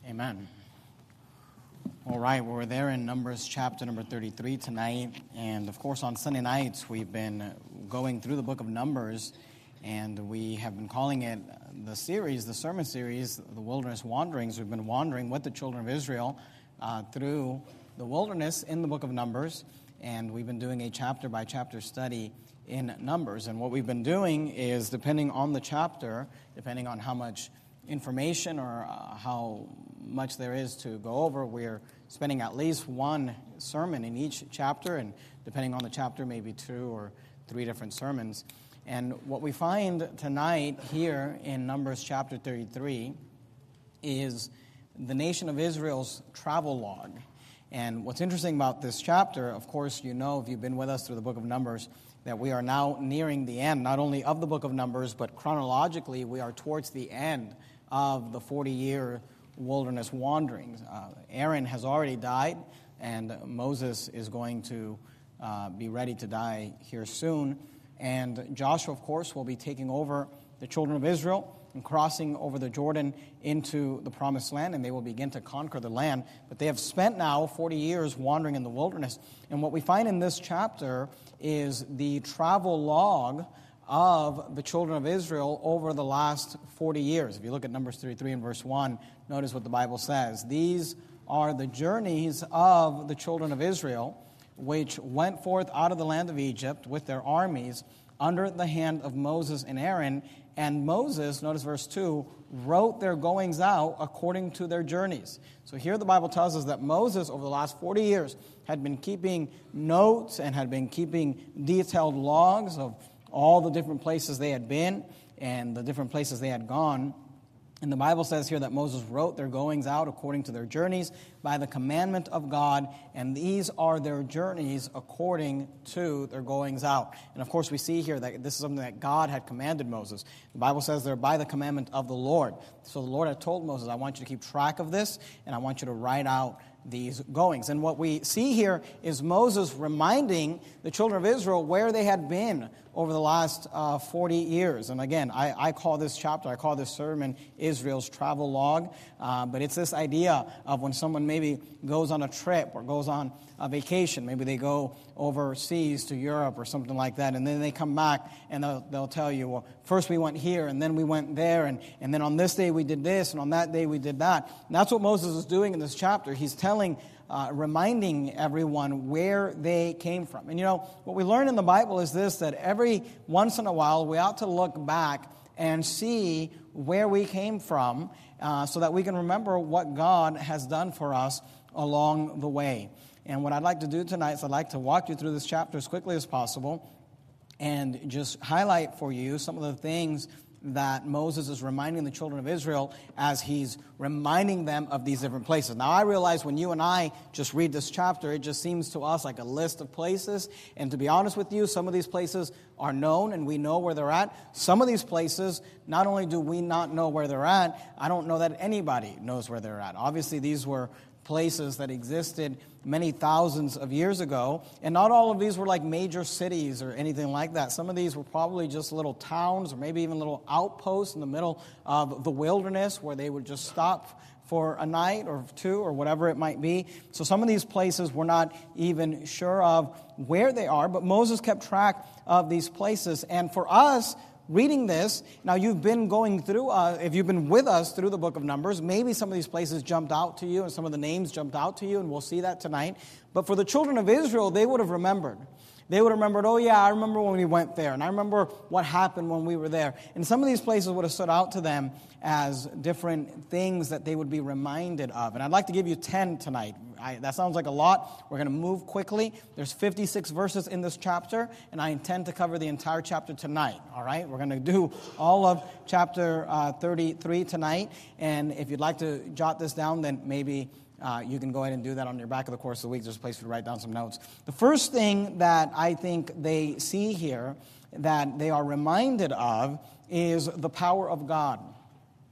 Amen. All right, we're there in Numbers chapter number 33 tonight. And of course, on Sunday nights, we've been going through the book of Numbers. And we have been calling it the sermon series, The Wilderness Wanderings. We've been wandering with the children of Israel through the wilderness in the book of Numbers. And we've been doing a chapter-by-chapter study in Numbers. And what we've been doing is, depending on the chapter, depending on how much information or how much there is to go over, we're spending at least one sermon in each chapter, and depending on the chapter, maybe 2 or 3 different sermons. And what we find tonight here in Numbers chapter 33 is the nation of Israel's travel log. And what's interesting about this chapter, of course, you know, if you've been with us through the book of Numbers, that we are now nearing the end, not only of the book of Numbers, but chronologically, we are towards the end of the 40-year wilderness wanderings. Aaron has already died, and Moses is going to be ready to die here soon. And Joshua, of course, will be taking over the children of Israel and crossing over the Jordan into the promised land, and they will begin to conquer the land. But they have spent now 40 years wandering in the wilderness. And what we find in this chapter is the travel log of the children of Israel over the last 40 years. If you look at Numbers 33 and verse 1, notice what the Bible says. These are the journeys of the children of Israel, which went forth out of the land of Egypt with their armies under the hand of Moses and Aaron. And Moses, notice verse 2, wrote their goings out according to their journeys. So here the Bible tells us that Moses, over the last 40 years, had been keeping notes and had been keeping detailed logs of all the different places they had been and the different places they had gone. And the Bible says here that Moses wrote their goings out according to their journeys by the commandment of God, and these are their journeys according to their goings out. And of course we see here that this is something that God had commanded Moses. The Bible says they're by the commandment of the Lord. So the Lord had told Moses, I want you to keep track of this, and I want you to write out these goings. And what we see here is Moses reminding the children of Israel where they had been over the last 40 years. And again, I call this chapter, I call this sermon Israel's travel log. But it's this idea of when someone maybe goes on a trip or goes on a vacation. Maybe they go overseas to Europe or something like that, and then they come back and they'll tell you, well, first we went here, and then we went there, and then on this day we did this, and on that day we did that. And that's what Moses is doing in this chapter. He's reminding everyone where they came from. And you know, what we learn in the Bible is this, that every once in a while we ought to look back and see where we came from so that we can remember what God has done for us along the way. And what I'd like to do tonight is I'd like to walk you through this chapter as quickly as possible and just highlight for you some of the things that Moses is reminding the children of Israel as he's reminding them of these different places. Now, I realize when you and I just read this chapter, it just seems to us like a list of places. And to be honest with you, some of these places are known and we know where they're at. Some of these places, not only do we not know where they're at, I don't know that anybody knows where they're at. Obviously, these were places that existed many thousands of years ago. And not all of these were like major cities or anything like that. Some of these were probably just little towns or maybe even little outposts in the middle of the wilderness where they would just stop for a night or 2 or whatever it might be. So some of these places we're not even sure of where they are, but Moses kept track of these places. And for us, reading this, now you've been going through, if you've been with us through the book of Numbers, maybe some of these places jumped out to you and some of the names jumped out to you, and we'll see that tonight. But for the children of Israel, they would have remembered. They would have remembered, oh yeah, I remember when we went there, and I remember what happened when we were there. And some of these places would have stood out to them as different things that they would be reminded of. And I'd like to give you 10 tonight. That sounds like a lot. We're going to move quickly. There's 56 verses in this chapter, and I intend to cover the entire chapter tonight, all right? We're going to do all of chapter 33 tonight, and if you'd like to jot this down, then maybe you can go ahead and do that on your back of the course of the week. There's a place for you to write down some notes. The first thing that I think they see here that they are reminded of is the power of God.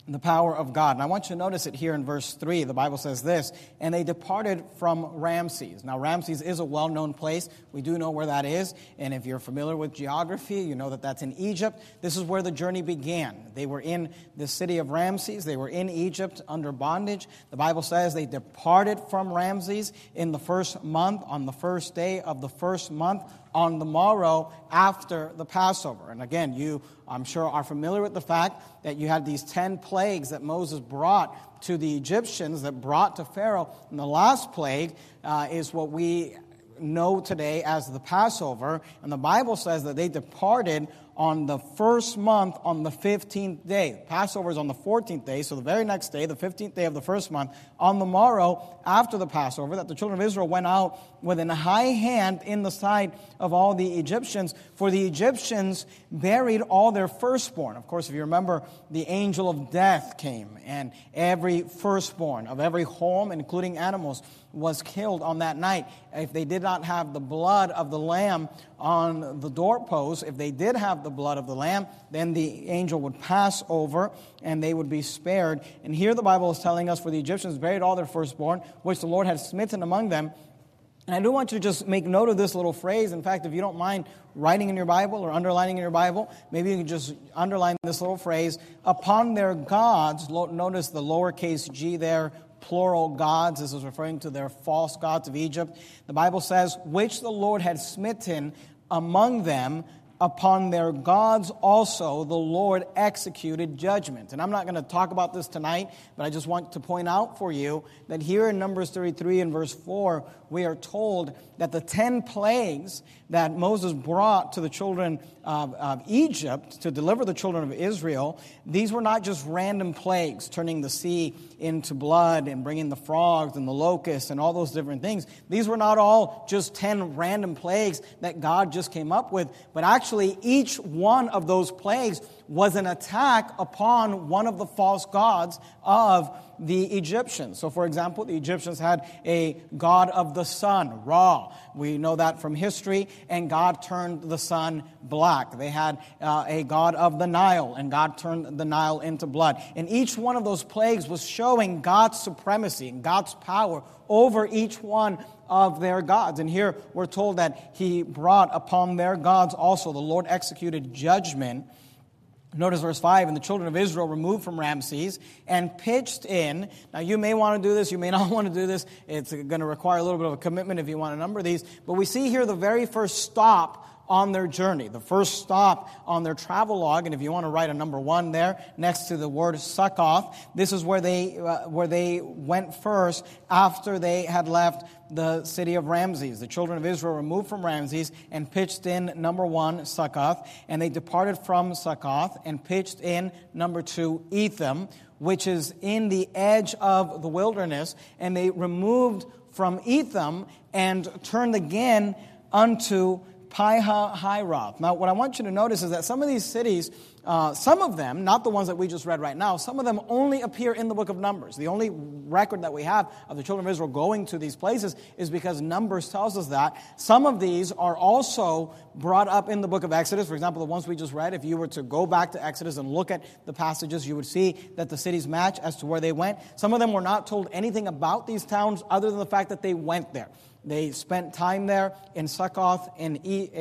the power of God. And I want you to notice it here in verse 3. The Bible says this, and they departed from Ramses. Now, Ramses is a well-known place. We do know where that is. And if you're familiar with geography, you know that that's in Egypt. This is where the journey began. They were in the city of Ramses. They were in Egypt under bondage. The Bible says they departed from Ramses in the first month, on the first day of the first month, on the morrow after the Passover. And again, you, I'm sure, are familiar with the fact that you had these 10 plagues that Moses brought to the Egyptians, that brought to Pharaoh. And the last plague is what we know today as the Passover. And the Bible says that they departed on the first month on the 15th day. Passover is on the 14th day, so the very next day, the 15th day of the first month, on the morrow after the Passover, that the children of Israel went out with an high hand in the sight of all the Egyptians, for the Egyptians buried all their firstborn. Of course, if you remember, the angel of death came, and every firstborn of every home, including animals, was killed on that night. If they did not have the blood of the lamb on the doorpost, if they did have the blood of the lamb, then the angel would pass over and they would be spared. And here the Bible is telling us, for the Egyptians buried all their firstborn, which the Lord had smitten among them. And I do want you to just make note of this little phrase. In fact, if you don't mind writing in your Bible or underlining in your Bible, maybe you can just underline this little phrase, upon their gods. Notice the lowercase g there, plural gods. This is referring to their false gods of Egypt. The Bible says, which the Lord had smitten among them, upon their gods also the Lord executed judgment. And I'm not going to talk about this tonight, but I just want to point out for you that here in Numbers 33 and verse 4, we are told that the 10 plagues that Moses brought to the children of Egypt to deliver the children of Israel, these were not just random plagues, turning the sea into blood and bringing the frogs and the locusts and all those different things. These were not all just 10 random plagues that God just came up with, but actually each one of those plagues was an attack upon one of the false gods of the Egyptians. So, for example, the Egyptians had a god of the sun, Ra. We know that from history, and God turned the sun black. They had a god of the Nile, and God turned the Nile into blood. And each one of those plagues was showing God's supremacy and God's power over each one of their gods. And here we're told that He brought upon their gods also, the Lord executed judgment. Notice verse 5, and the children of Israel removed from Ramses and pitched in. Now, you may want to do this, you may not want to do this. It's going to require a little bit of a commitment if you want to number these. But we see here the very first stop on their journey, the first stop on their travel log. And if you want to write a number 1 there next to the word Succoth, this is where they went first after they had left the city of Ramses. The children of Israel removed from Ramses and pitched in number 1, Succoth, and they departed from Succoth and pitched in number 2, Etham, which is in the edge of the wilderness, and they removed from Etham and turned again unto Pi-hahiroth. Now, what I want you to notice is that some of these cities, some of them, not the ones that we just read right now, some of them only appear in the book of Numbers. The only record that we have of the children of Israel going to these places is because Numbers tells us that. Some of these are also brought up in the book of Exodus. For example, the ones we just read, if you were to go back to Exodus and look at the passages, you would see that the cities match as to where they went. Some of them were not told anything about these towns other than the fact that they went there. They spent time there in Succoth and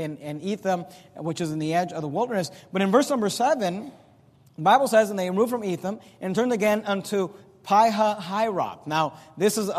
Etham, which is in the edge of the wilderness. But in verse number 7, the Bible says, and they removed from Etham and turned again unto Pi-hahiroth. Now, this is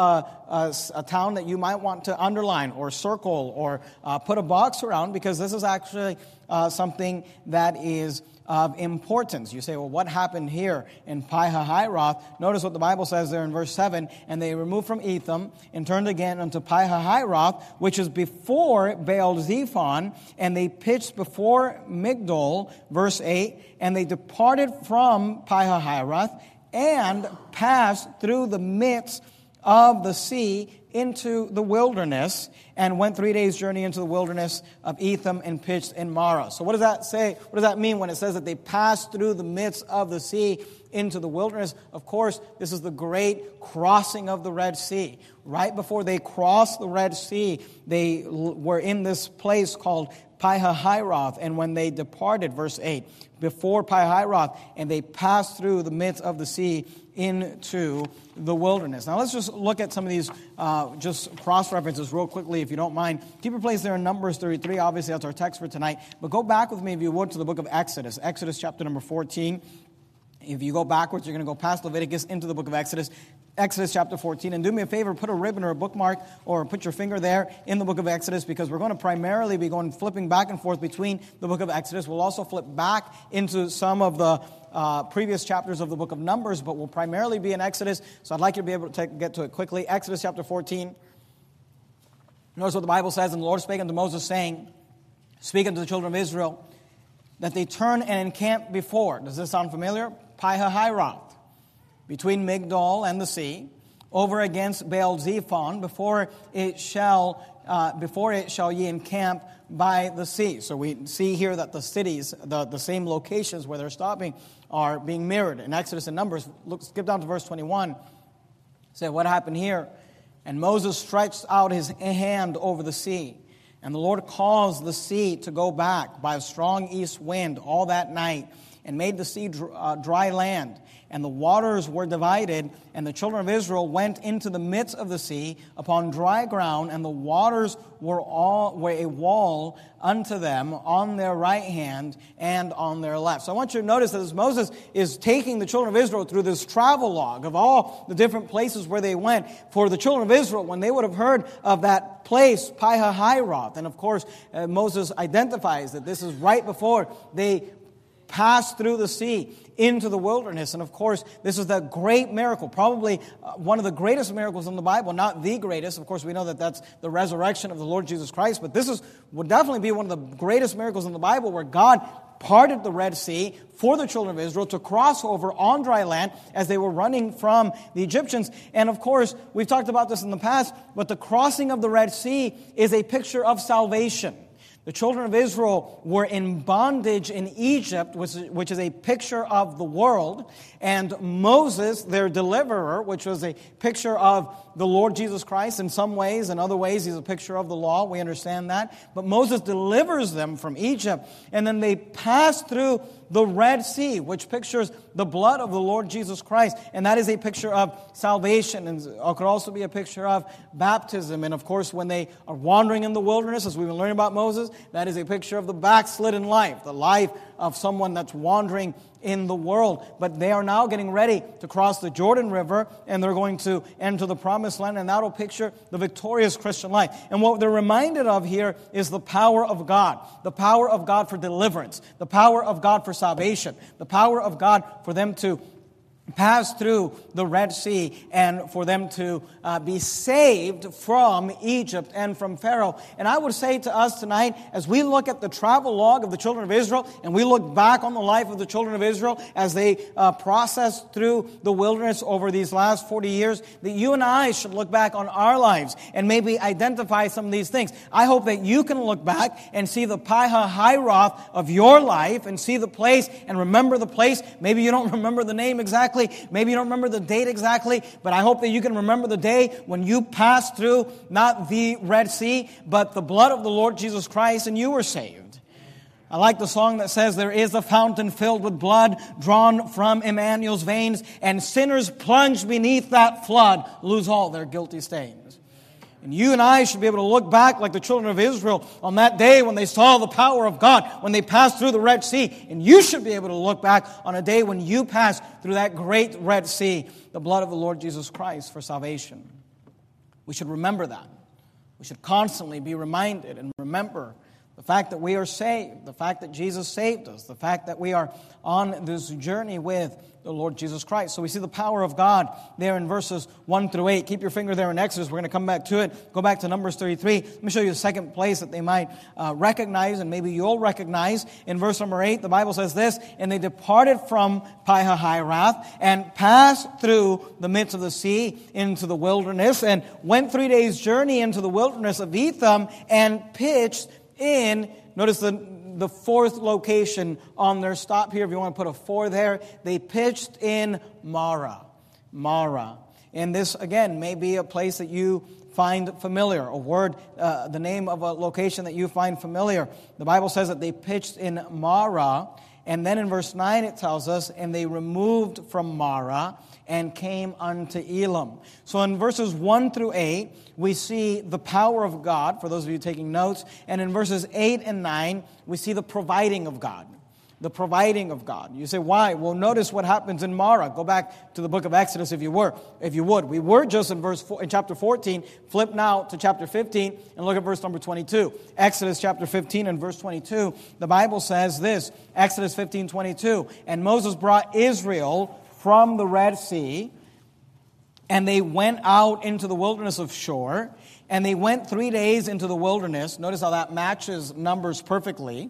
a town that you might want to underline or circle or put a box around, because this is actually something that is of importance. You say, well, what happened here in Pi-hahiroth? Notice what the Bible says there in verse 7. And they removed from Etham and turned again unto Pi-hahiroth, which is before Baal-zephon, and they pitched before Migdol, verse 8. And they departed from Pi-hahiroth and passed through the midst of the sea into the wilderness, and went 3 days' journey into the wilderness of Etham and pitched in Marah. So what does that say? What does that mean when it says that they passed through the midst of the sea into the wilderness? Of course, this is the great crossing of the Red Sea. Right before they crossed the Red Sea, they were in this place called Pi-hahiroth. And when they departed, verse 8, before Pi-hahiroth, and they passed through the midst of the sea into the wilderness. Now let's just look at some of these just cross-references real quickly, if you don't mind. Keep your place there in Numbers 33. Obviously, that's our text for tonight. But go back with me, if you would, to the book of Exodus. Exodus chapter number 14. If you go backwards, you're going to go past Leviticus into the book of Exodus. Exodus chapter 14. And do me a favor, put a ribbon or a bookmark or put your finger there in the book of Exodus, because we're going to primarily be flipping back and forth between the book of Exodus. We'll also flip back into some of the previous chapters of the book of Numbers, but we'll primarily be in Exodus. So I'd like you to be able to get to it quickly. Exodus chapter 14. Notice what the Bible says. And the Lord spake unto Moses, saying, speak unto the children of Israel, that they turn and encamp before. Does this sound familiar? Pi-hahiroth, between Migdol and the sea, over against Baal-zephon, before it shall ye encamp by the sea. So we see here that the cities, the same locations where they're stopping, are being mirrored. In Exodus and Numbers, skip down to verse 21. Say, what happened here? And Moses stretched out his hand over the sea, and the Lord caused the sea to go back by a strong east wind all that night, and made the sea dry land. And the waters were divided, and the children of Israel went into the midst of the sea upon dry ground, and the waters were a wall unto them on their right hand and on their left. So I want you to notice that as Moses is taking the children of Israel through this travel log of all the different places where they went, for the children of Israel, when they would have heard of that place, Pi-hahiroth, and of course Moses identifies that this is right before they passed through the sea into the wilderness. And of course, this is the great miracle, probably one of the greatest miracles in the Bible, not the greatest. Of course, we know that that's the resurrection of the Lord Jesus Christ, but this would definitely be one of the greatest miracles in the Bible, where God parted the Red Sea for the children of Israel to cross over on dry land as they were running from the Egyptians. And of course, we've talked about this in the past, but the crossing of the Red Sea is a picture of salvation. The children of Israel were in bondage in Egypt, which is a picture of the world. And Moses, their deliverer, which was a picture of the Lord Jesus Christ in some ways. In other ways, he's a picture of the law. We understand that. But Moses delivers them from Egypt. And then they pass through the Red Sea, which pictures the blood of the Lord Jesus Christ. And that is a picture of salvation. And it could also be a picture of baptism. And of course, when they are wandering in the wilderness, as we've been learning about Moses, that is a picture of the backslidden life, the life of someone that's wandering in the world. But they are now getting ready to cross the Jordan River, and they're going to enter the Promised Land, and that'll picture the victorious Christian life. And what they're reminded of here is the power of God for deliverance, the power of God for salvation, the power of God for them to pass through the Red Sea and for them to be saved from Egypt and from Pharaoh. And I would say to us tonight, as we look at the travel log of the children of Israel, and we look back on the life of the children of Israel as they processed through the wilderness over these last 40 years, that you and I should look back on our lives and maybe identify some of these things. I hope that you can look back and see the Pi-hahiroth of your life and see the place and remember the place. Maybe you don't remember the name exactly. Maybe you don't remember the date exactly, but I hope that you can remember the day when you passed through not the Red Sea, but the blood of the Lord Jesus Christ, and you were saved. I like the song that says, there is a fountain filled with blood drawn from Emmanuel's veins, and sinners plunged beneath that flood lose all their guilty stains. And you and I should be able to look back like the children of Israel on that day when they saw the power of God, when they passed through the Red Sea. And you should be able to look back on a day when you passed through that great Red Sea, the blood of the Lord Jesus Christ for salvation. We should remember that. We should constantly be reminded and remember the fact that we are saved, the fact that Jesus saved us, the fact that we are on this journey with the Lord Jesus Christ. So we see the power of God there in verses 1 through 8. Keep your finger there in Exodus. We're going to come back to it. Go back to Numbers 33. Let me show you the second place that they might recognize, and maybe you'll recognize. In verse number 8, the Bible says this, and they departed from Pi-hahiroth and passed through the midst of the sea into the wilderness and went 3 days' journey into the wilderness of Etham and pitched in, notice the fourth location on their stop here. If you want to put a 4 there, they pitched in Marah. And this, again, may be a place that you find familiar, a word, the name of a location that you find familiar. The Bible says that they pitched in Marah, and then in verse 9 it tells us, and they removed from Marah and came unto Elam. So in verses 1 through 8, we see the power of God, for those of you taking notes, and in verses 8 and 9, we see the providing of God. The providing of God. You say, why? Well, notice what happens in Marah. Go back to the book of Exodus if you would. We were just in chapter 14. Flip now to chapter 15 and look at verse number 22. Exodus chapter 15 and verse 22. The Bible says this, Exodus 15:22. And Moses brought Israel from the Red Sea, and they went out into the wilderness of Shur, and they went 3 days into the wilderness. Notice how that matches Numbers perfectly.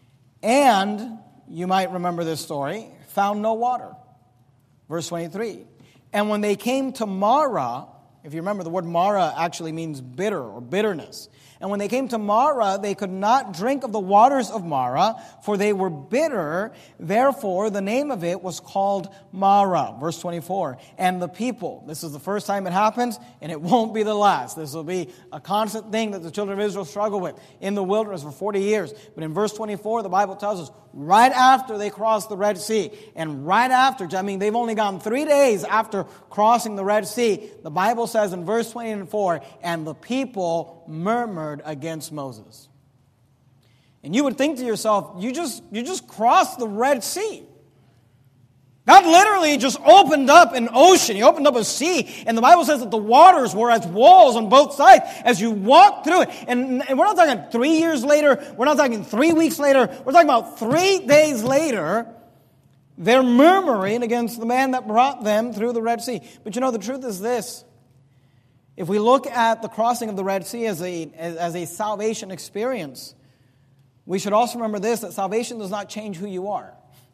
And, you might remember this story, found no water. Verse 23. And when they came to Marah, if you remember, the word Marah actually means bitter or bitterness. And when they came to Marah, they could not drink of the waters of Marah, for they were bitter. Therefore, the name of it was called Marah. Verse 24. And the people, this is the first time it happens, and it won't be the last. This will be a constant thing that the children of Israel struggle with in the wilderness for 40 years. But in verse 24, the Bible tells us, right after they crossed the Red Sea, and right after, they've only gone 3 days after crossing the Red Sea, the Bible says in verse 24, and the people murmured against Moses. And you would think to yourself, you just crossed the Red Sea. God literally just opened up an ocean. He opened up a sea. And the Bible says that the waters were as walls on both sides as you walk through it. And we're not talking 3 years later. We're not talking 3 weeks later. We're talking about 3 days later. They're murmuring against the man that brought them through the Red Sea. But the truth is this. If we look at the crossing of the Red Sea as a salvation experience, we should also remember this, that salvation does not change who you are.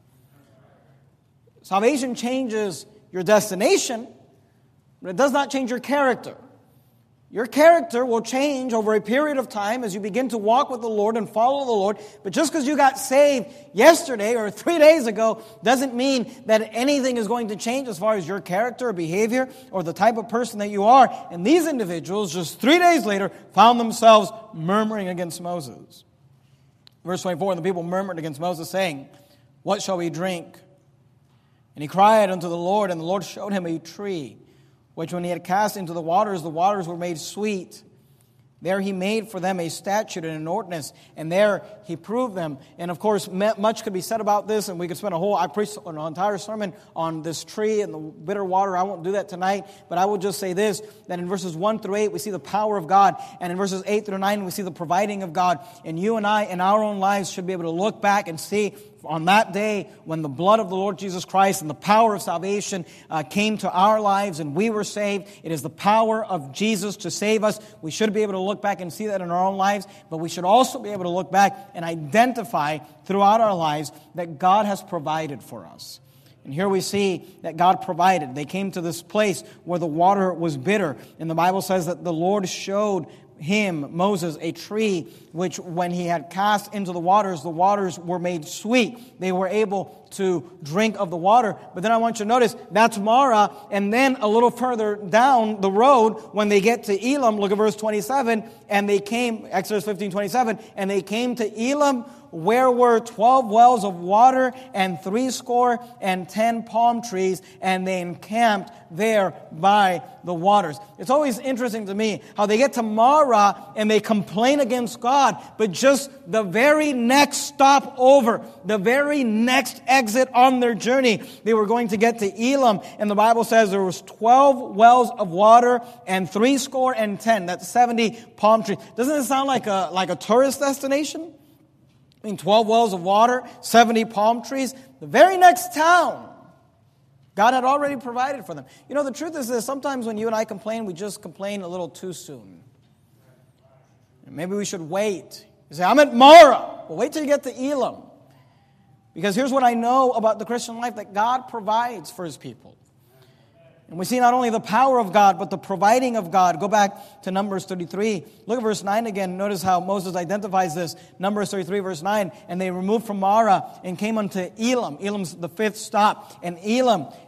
Salvation changes your destination, but it does not change your character. Your character will change over a period of time as you begin to walk with the Lord and follow the Lord. But just because you got saved yesterday or 3 days ago doesn't mean that anything is going to change as far as your character or behavior or the type of person that you are. And these individuals, just 3 days later, found themselves murmuring against Moses. Verse 24, and the people murmured against Moses, saying, what shall we drink? And he cried unto the Lord, and the Lord showed him a tree, which when he had cast into the waters were made sweet. There he made for them a statute and an ordinance, and there he proved them. And of course, much could be said about this, and we could spend I preached an entire sermon on this tree and the bitter water. I won't do that tonight, but I will just say this, that in verses 1 through 8, we see the power of God, and in verses 8 through 9, we see the providing of God. And you and I, in our own lives, should be able to look back and see on that day when the blood of the Lord Jesus Christ and the power of salvation came to our lives and we were saved. It is the power of Jesus to save us. We should be able to look back and see that in our own lives, but we should also be able to look back and identify throughout our lives that God has provided for us. And here we see that God provided. They came to this place where the water was bitter. And the Bible says that the Lord showed him, Moses, a tree which when he had cast into the waters were made sweet. They were able to drink of the water. But then I want you to notice, that's Marah. And then a little further down the road, when they get to Elam, look at verse 27, and they came, Exodus 15:27, and they came to Elam, where were 12 wells of water and 70 palm trees, and they encamped there by the waters. It's always interesting to me how they get to Marah and they complain against God, but just the very next stop over, the very next exit on their journey, they were going to get to Elam, and the Bible says there was 12 wells of water and 70. That's 70 palm trees. Doesn't it sound like a tourist destination? 12 wells of water, 70 palm trees. The very next town, God had already provided for them. The truth is this, sometimes when you and I complain, we just complain a little too soon. And maybe we should wait. You say, I'm at Marah. Well, wait till you get to Elam. Because here's what I know about the Christian life, that God provides for His people. And we see not only the power of God, but the providing of God. Go back to Numbers 33. Look at verse 9 again. Notice how Moses identifies this. Numbers 33, verse 9. And they removed from Marah and came unto Elim. Elim's the fifth stop. And in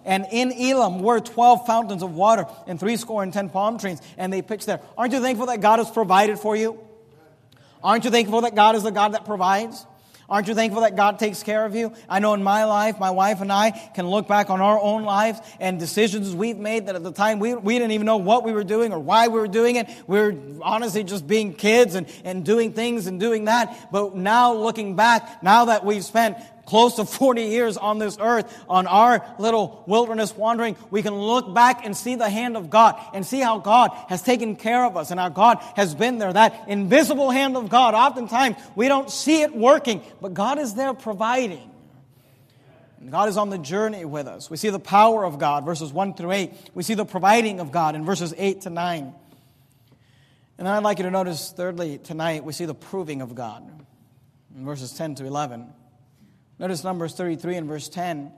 Elim were 12 fountains of water and 70 palm trees. And they pitched there. Aren't you thankful that God has provided for you? Aren't you thankful that God is the God that provides? Aren't you thankful that God takes care of you? I know in my life, my wife and I can look back on our own lives and decisions we've made that at the time we didn't even know what we were doing or why we were doing it. We were honestly just being kids and doing things and doing that. But now looking back, now that we've spent close to 40 years on this earth, on our little wilderness wandering, we can look back and see the hand of God and see how God has taken care of us and how God has been there. That invisible hand of God, oftentimes we don't see it working, but God is there providing. And God is on the journey with us. We see the power of God, verses 1 through 8. We see the providing of God in verses 8 to 9. And then I'd like you to notice, thirdly, tonight, we see the proving of God in verses 10 to 11. Notice Numbers 33 and verse 10.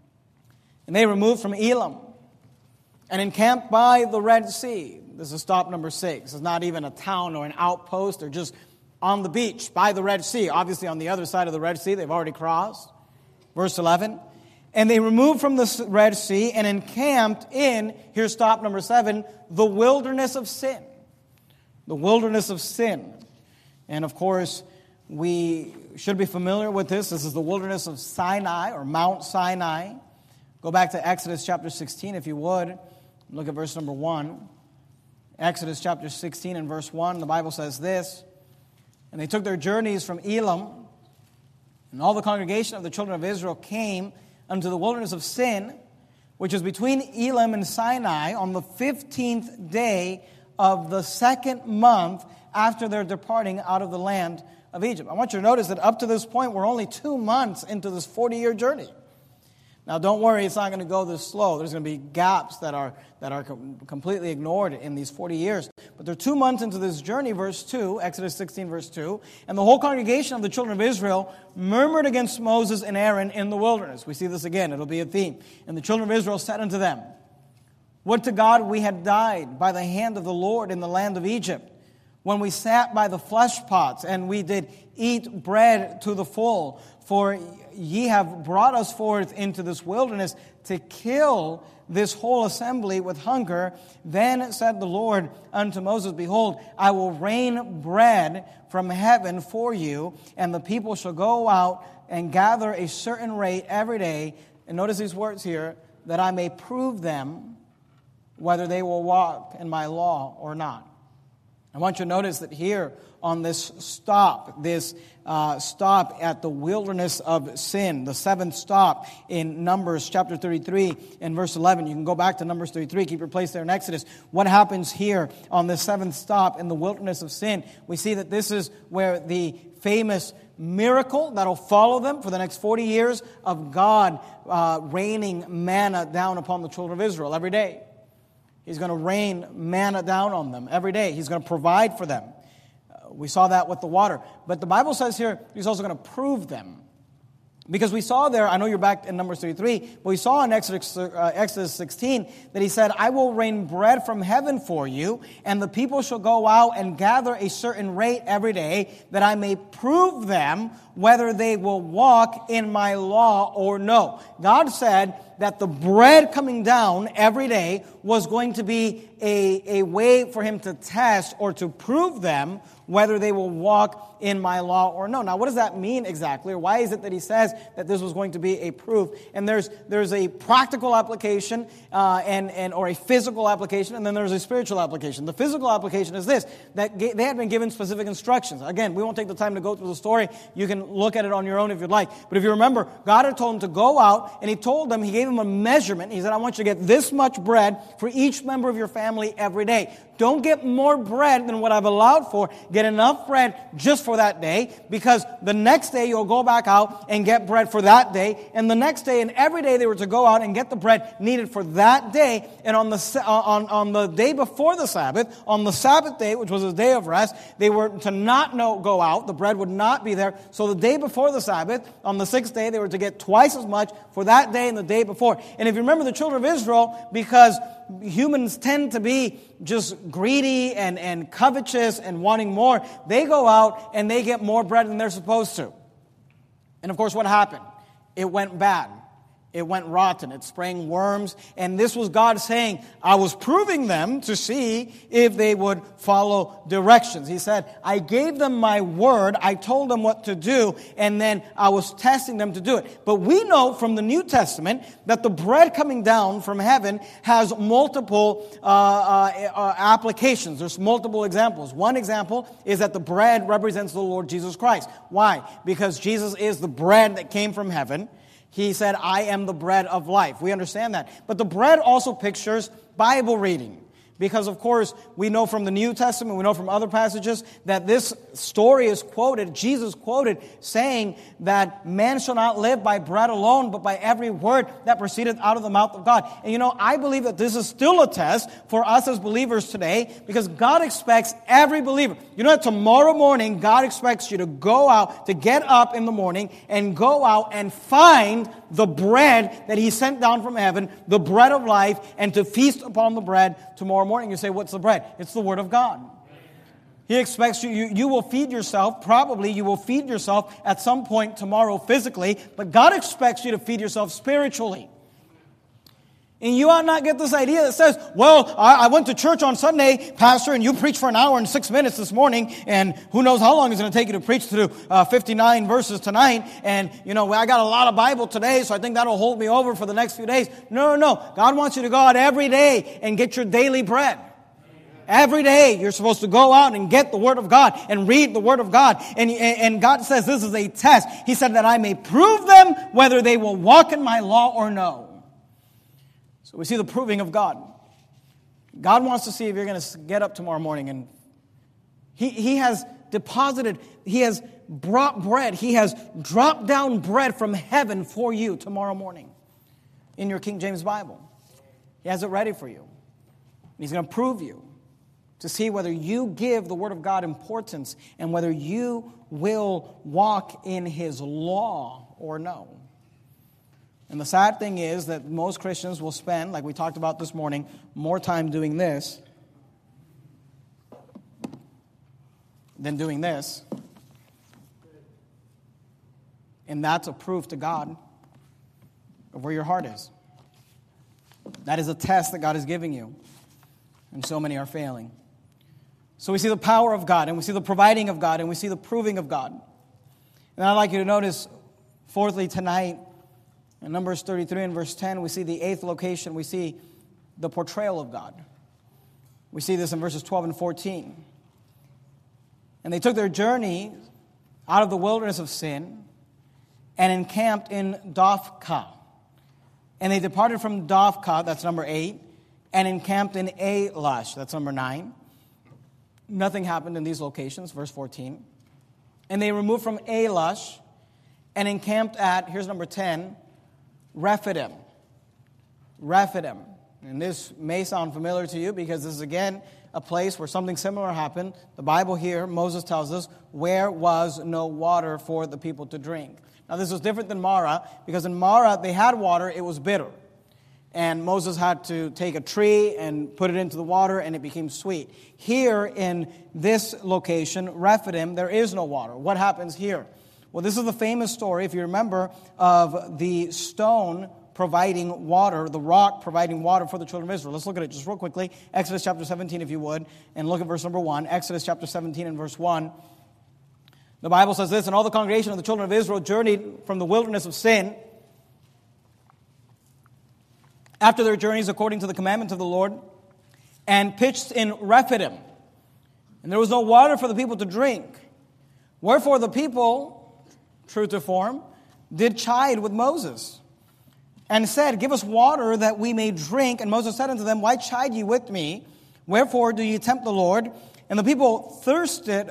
And they removed from Elim and encamped by the Red Sea. This is stop number 6. It's not even a town or an outpost. They're just on the beach by the Red Sea. Obviously on the other side of the Red Sea, they've already crossed. Verse 11. And they removed from the Red Sea and encamped in, here's stop number 7, the wilderness of sin. The wilderness of sin. And of course, we should be familiar with this. This is the wilderness of Sinai or Mount Sinai. Go back to Exodus chapter 16 if you would. Look at verse number 1. Exodus chapter 16 and verse 1, the Bible says this. And they took their journeys from Elim, and all the congregation of the children of Israel came unto the wilderness of Sin, which is between Elim and Sinai, on the 15th day of the 2nd month after their departing out of the land of Egypt. I want you to notice that up to this point, we're only 2 months into this 40-year journey. Now, don't worry, it's not going to go this slow. There's going to be gaps that are completely ignored in these 40 years. But they're 2 months into this journey, verse 2, Exodus 16, verse 2. And the whole congregation of the children of Israel murmured against Moses and Aaron in the wilderness. We see this again. It'll be a theme. And the children of Israel said unto them, Would to God we had died by the hand of the Lord in the land of Egypt, when we sat by the flesh pots, and we did eat bread to the full. For ye have brought us forth into this wilderness to kill this whole assembly with hunger. Then said the Lord unto Moses, Behold, I will rain bread from heaven for you, and the people shall go out and gather a certain rate every day. And notice these words here, that I may prove them whether they will walk in my law or not. I want you to notice that here on this stop at the wilderness of sin, the 7th stop in Numbers chapter 33 and verse 11. You can go back to Numbers 33, keep your place there in Exodus. What happens here on the 7th stop in the wilderness of sin? We see that this is where the famous miracle that'll follow them for the next 40 years of God raining manna down upon the children of Israel every day. He's going to rain manna down on them every day. He's going to provide for them. We saw that with the water. But the Bible says here, He's also going to prove them. Because we saw there, I know you're back in Numbers 33, but we saw in Exodus 16 that He said, I will rain bread from heaven for you, and the people shall go out and gather a certain rate every day, that I may prove them whether they will walk in my law or no. God said that the bread coming down every day was going to be a way for Him to test or to prove them whether they will walk in my law or no. Now, what does that mean exactly? Or why is it that He says that this was going to be a proof? And there's a practical application or a physical application, and then there's a spiritual application. The physical application is this, that they had been given specific instructions. Again, we won't take the time to go through the story. You can look at it on your own if you'd like. But if you remember, God had told them to go out, and He told them, He gave them a measurement. He said, I want you to get this much bread for each member of your family every day. Don't get more bread than what I've allowed for. get enough bread just for that day, because the next day you'll go back out and get bread for that day, and the next day and every day they were to go out and get the bread needed for that day. And on the day before the Sabbath, on the Sabbath day, which was a day of rest, they were to not go out. The bread would not be there. So the day before the Sabbath, on the sixth day, they were to get twice as much for that day and the day before. And if you remember the children of Israel, because humans tend to be just greedy and covetous and wanting more, they go out and they get more bread than they're supposed to. And of course, what happened? It went bad. It went rotten. It sprang worms. And this was God saying, I was proving them to see if they would follow directions. He said, I gave them my word. I told them what to do. And then I was testing them to do it. But we know from the New Testament that the bread coming down from heaven has multiple applications. There's multiple examples. One example is that the bread represents the Lord Jesus Christ. Why? Because Jesus is the bread that came from heaven. He said, I am the bread of life. We understand that. But the bread also pictures Bible reading. Because, of course, we know from the New Testament, we know from other passages, that this story is quoted, Jesus quoted, saying that man shall not live by bread alone, but by every word that proceedeth out of the mouth of God. And I believe that this is still a test for us as believers today, because God expects every believer. That tomorrow morning, God expects you to go out, to get up in the morning, and go out and find the bread that He sent down from heaven, the bread of life, and to feast upon the bread tomorrow morning. You say, what's the bread? It's the Word of God. He expects you will feed yourself, probably you will feed yourself at some point tomorrow physically, but God expects you to feed yourself spiritually. And you ought not get this idea that says, well, I went to church on Sunday, Pastor, and you preached for an hour and 6 minutes this morning, and who knows how long it's going to take you to preach through 59 verses tonight, and, I got a lot of Bible today, so I think that'll hold me over for the next few days. No. God wants you to go out every day and get your daily bread. Every day you're supposed to go out and get the Word of God and read the Word of God. And God says this is a test. He said that I may prove them whether they will walk in my law or no. So we see the proving of God. God wants to see if you're going to get up tomorrow morning. And He has deposited, He has brought bread. He has dropped down bread from heaven for you tomorrow morning in your King James Bible. He has it ready for you. He's going to prove you to see whether you give the Word of God importance and whether you will walk in His law or no. And the sad thing is that most Christians will spend, like we talked about this morning, more time doing this than doing this. And that's a proof to God of where your heart is. That is a test that God is giving you. And so many are failing. So we see the power of God, and we see the providing of God, and we see the proving of God. And I'd like you to notice, fourthly, tonight, in Numbers 33 and verse 10, we see the eighth location. We see the portrayal of God. We see this in verses 12 and 14. And they took their journey out of the wilderness of Sin and encamped in Dophkah. And they departed from Dophkah, that's number 8, and encamped in Elash, that's number 9. Nothing happened in these locations, verse 14. And they removed from Elash and encamped at, here's number 10, Rephidim. Rephidim. And this may sound familiar to you because this is again a place where something similar happened. The Bible here, Moses tells us, where was no water for the people to drink. Now this was different than Marah, because in Marah they had water, it was bitter. And Moses had to take a tree and put it into the water and it became sweet. Here in this location, Rephidim, there is no water. What happens here? Well, this is the famous story, if you remember, of the stone providing water, the rock providing water for the children of Israel. Let's look at it just real quickly. Exodus chapter 17, if you would, and look at verse number 1. Exodus chapter 17 and verse 1. The Bible says this, and all the congregation of the children of Israel journeyed from the wilderness of Sin after their journeys according to the commandment of the Lord, and pitched in Rephidim. And there was no water for the people to drink. Wherefore the people, true to form, did chide with Moses, and said, give us water that we may drink. And Moses said unto them, why chide ye with me? Wherefore do ye tempt the Lord? And the people thirsted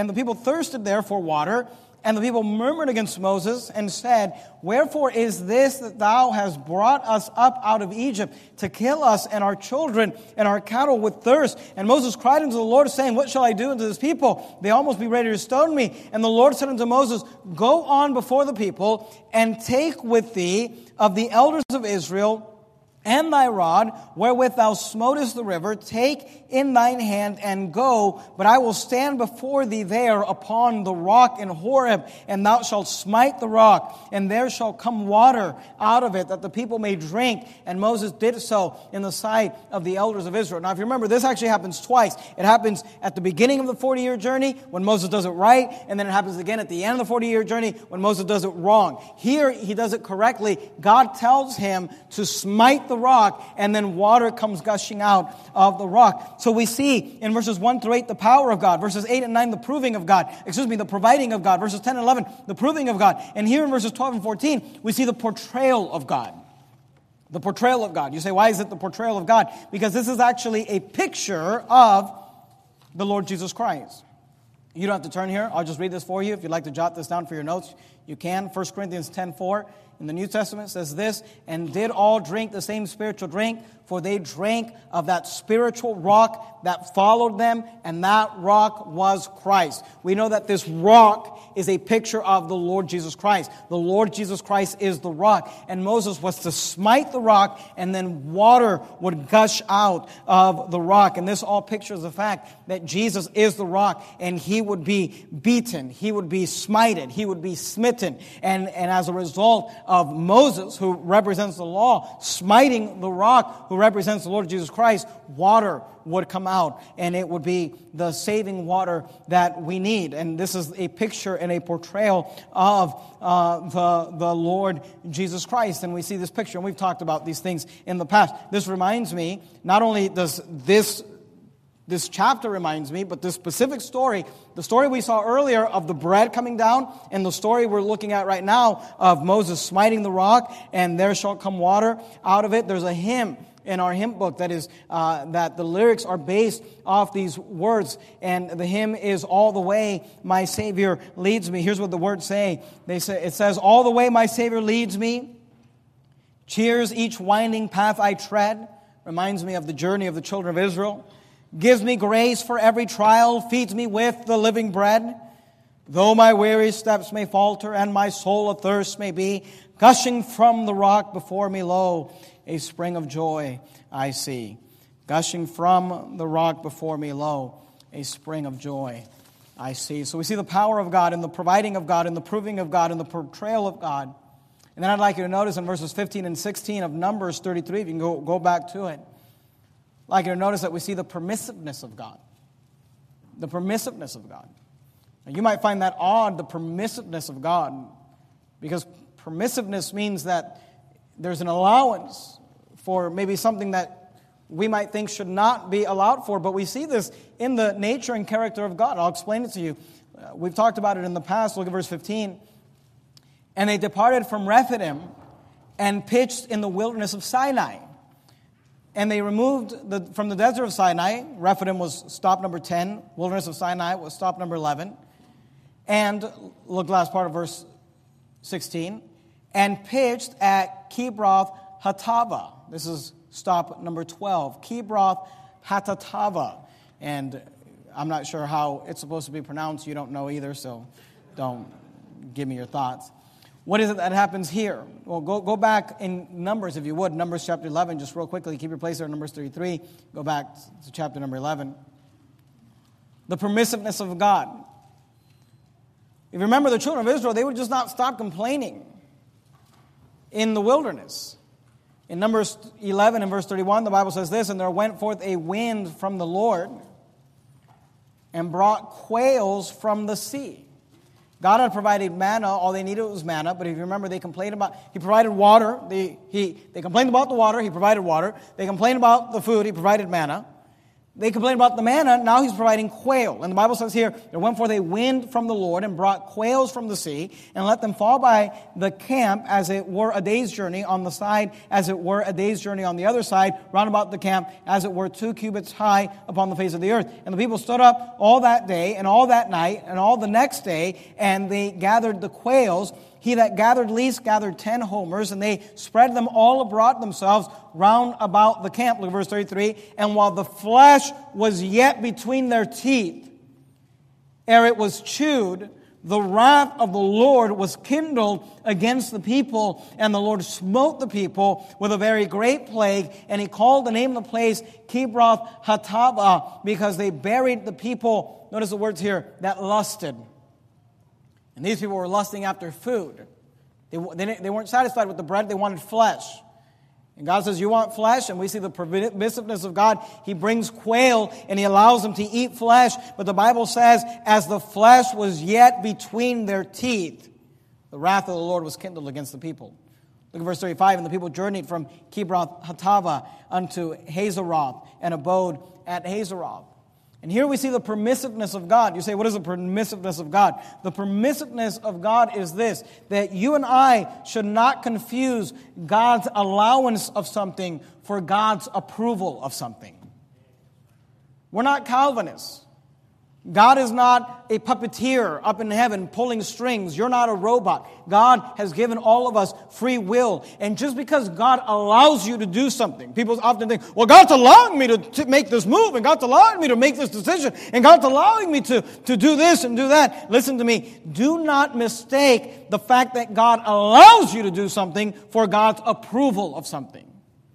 there for water. And the people murmured against Moses and said, "Wherefore is this that thou hast brought us up out of Egypt to kill us and our children and our cattle with thirst?" And Moses cried unto the Lord, saying, "What shall I do unto this people? They almost be ready to stone me." And the Lord said unto Moses, "Go on before the people, and take with thee of the elders of Israel and thy rod, wherewith thou smotest the river, take in thine hand and go, but I will stand before thee there upon the rock in Horeb, and thou shalt smite the rock, and there shall come water out of it, that the people may drink." And Moses did so in the sight of the elders of Israel. Now, if you remember, this actually happens twice. It happens at the beginning of the 40-year journey, when Moses does it right, and then it happens again at the end of the 40-year journey, when Moses does it wrong. Here, he does it correctly. God tells him to smite the rock, and then water comes gushing out of the rock. So we see in verses 1 through 8 the power of God. Verses 8 and 9, the providing of God. Verses 10 and 11, the proving of God. And here in verses 12 and 14, we see the portrayal of God. The portrayal of God. You say, why is it the portrayal of God? Because this is actually a picture of the Lord Jesus Christ. You don't have to turn here. I'll just read this for you. If you'd like to jot this down for your notes, you can. 1 Corinthians 10:4 in the New Testament says this, "And did all drink the same spiritual drink? For they drank of that spiritual rock that followed them, and that rock was Christ." We know that this rock is a picture of the Lord Jesus Christ. The Lord Jesus Christ is the rock. And Moses was to smite the rock, and then water would gush out of the rock. And this all pictures the fact that Jesus is the rock, and he would be beaten, he would be smited, he would be smitten. And as a result of Moses, who represents the law, smiting the rock, who represents the Lord Jesus Christ, water would come out, and it would be the saving water that we need. And this is a picture and a portrayal of the Lord Jesus Christ. And we see this picture, and we've talked about these things in the past. This reminds me, not only does this chapter reminds me, but this specific story, the story we saw earlier of the bread coming down, and the story we're looking at right now of Moses smiting the rock, and there shall come water out of it. There's a hymn in our hymn book that is that the lyrics are based off these words, and the hymn is "All the Way My Savior Leads Me." Here's what the words say. It says, "All the way my Savior leads me, cheers each winding path I tread." Reminds me of the journey of the children of Israel. "Gives me grace for every trial, feeds me with the living bread. Though my weary steps may falter and my soul athirst may be, gushing from the rock before me, lo, a spring of joy I see." Gushing from the rock before me, lo, a spring of joy I see. So we see the power of God and the providing of God and the proving of God and the portrayal of God. And then I'd like you to notice in verses 15 and 16 of Numbers 33, if you can go back to it, I'd like you to notice that we see the permissiveness of God. The permissiveness of God. Now, you might find that odd, the permissiveness of God, because permissiveness means that there's an allowance for maybe something that we might think should not be allowed for, but we see this in the nature and character of God. I'll explain it to you. We've talked about it in the past. Look at verse 15. "And they departed from Rephidim and pitched in the wilderness of Sinai. And they removed from the desert of Sinai." Rephidim was stop number 10. Wilderness of Sinai was stop number 11. And look last part of verse 16. "And pitched at Kibroth Hattava." This is stop number 12. Kibroth Hattava. And I'm not sure how it's supposed to be pronounced. You don't know either, so don't give me your thoughts. What is it that happens here? Well, go back in Numbers, if you would. Numbers chapter 11, just real quickly. Keep your place there in Numbers 33. Go back to chapter number 11. The permissiveness of God. If you remember the children of Israel, they would just not stop complaining in the wilderness. In Numbers 11 and verse 31, the Bible says this, "And there went forth a wind from the Lord and brought quails from the sea." God had provided manna. All they needed was manna. But if you remember, they complained about, He provided water. They complained about the water. He provided water. They complained about the food. He provided manna. They complained about the manna. Now he's providing quail. And the Bible says here, there went forth a wind from the Lord and brought quails from the sea and let them fall by the camp as it were a day's journey on the side, as it were a day's journey on the other side, round about the camp, as it were 2 cubits high upon the face of the earth. And the people stood up all that day and all that night and all the next day, and they gathered the quails. He that gathered least gathered 10 homers, and they spread them all abroad themselves round about the camp. Look at verse 33. And while the flesh was yet between their teeth, ere it was chewed, the wrath of the Lord was kindled against the people, and the Lord smote the people with a very great plague, and he called the name of the place Kibroth Hattaavah, because they buried the people, notice the words here, that lusted. And these people were lusting after food. They weren't satisfied with the bread. They wanted flesh. And God says, you want flesh? And we see the permissiveness of God. He brings quail and he allows them to eat flesh. But the Bible says, as the flesh was yet between their teeth, the wrath of the Lord was kindled against the people. Look at verse 35. And the people journeyed from Kibroth Hattaavah unto Hazeroth and abode at Hazeroth. And here we see the permissiveness of God. You say, what is the permissiveness of God? The permissiveness of God is this, that you and I should not confuse God's allowance of something for God's approval of something. We're not Calvinists. God is not a puppeteer up in heaven pulling strings. You're not a robot. God has given all of us free will. And just because God allows you to do something, people often think, well, God's allowing me to make this move, and God's allowing me to make this decision, and God's allowing me to do this and do that. Listen to me. Do not mistake the fact that God allows you to do something for God's approval of something.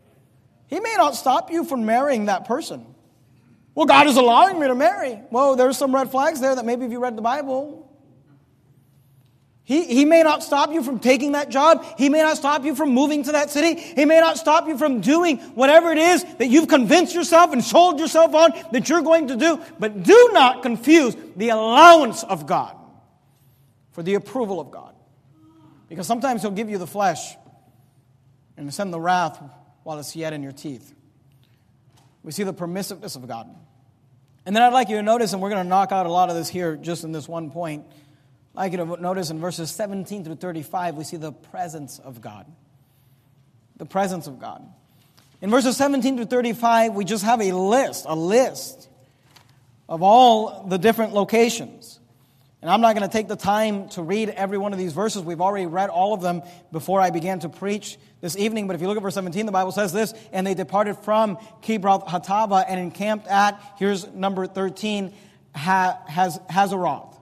He may not stop you from marrying that person. Well, God is allowing me to marry. Well, there's some red flags there that maybe if you read the Bible. He may not stop you from taking that job. He may not stop you from moving to that city. He may not stop you from doing whatever it is that you've convinced yourself and sold yourself on that you're going to do. But do not confuse the allowance of God for the approval of God. Because sometimes He'll give you the flesh and send the wrath while it's yet in your teeth. We see the permissiveness of God. And then I'd like you to notice, and we're going to knock out a lot of this here just in this one point. I'd like you to notice in verses 17 through 35, we see the presence of God. The presence of God. In verses 17 through 35, we just have a list of all the different locations. And I'm not going to take the time to read every one of these verses. We've already read all of them before I began to preach this evening. But if you look at verse 17, the Bible says this, and they departed from Kibroth Hattaavah and encamped at, here's number 13, Hazeroth.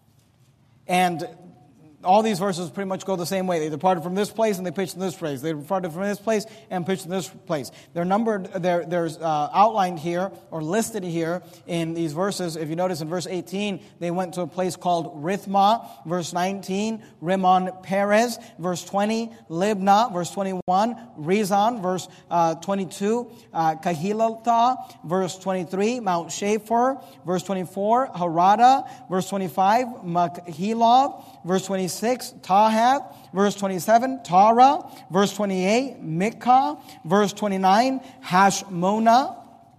And all these verses pretty much go the same way. They departed from this place and they pitched in this place. They departed from this place and pitched in this place. They're numbered. They're outlined here or listed here in these verses. If you notice in verse 18, they went to a place called Rithmah. Verse 19, Rimmon Perez. Verse 20, Libnah. Verse 21, Rezon. Verse 22, Kehelatha. Verse 23, Mount Shapher. Verse 24, Harada. Verse 25, Machhelah. Verse 26, Tahath. Verse 27, Tara. Verse 28, Mikah. Verse 29, Hashmonah.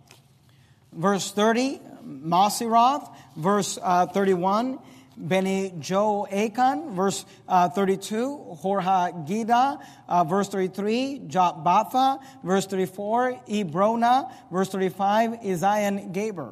Verse 30, Masiroth. Verse 31, Beni Joachan. Verse 32, Horhagida. Verse 33, Jotbatha. Verse 34, Ebrona. Verse 35, Ezion Geber.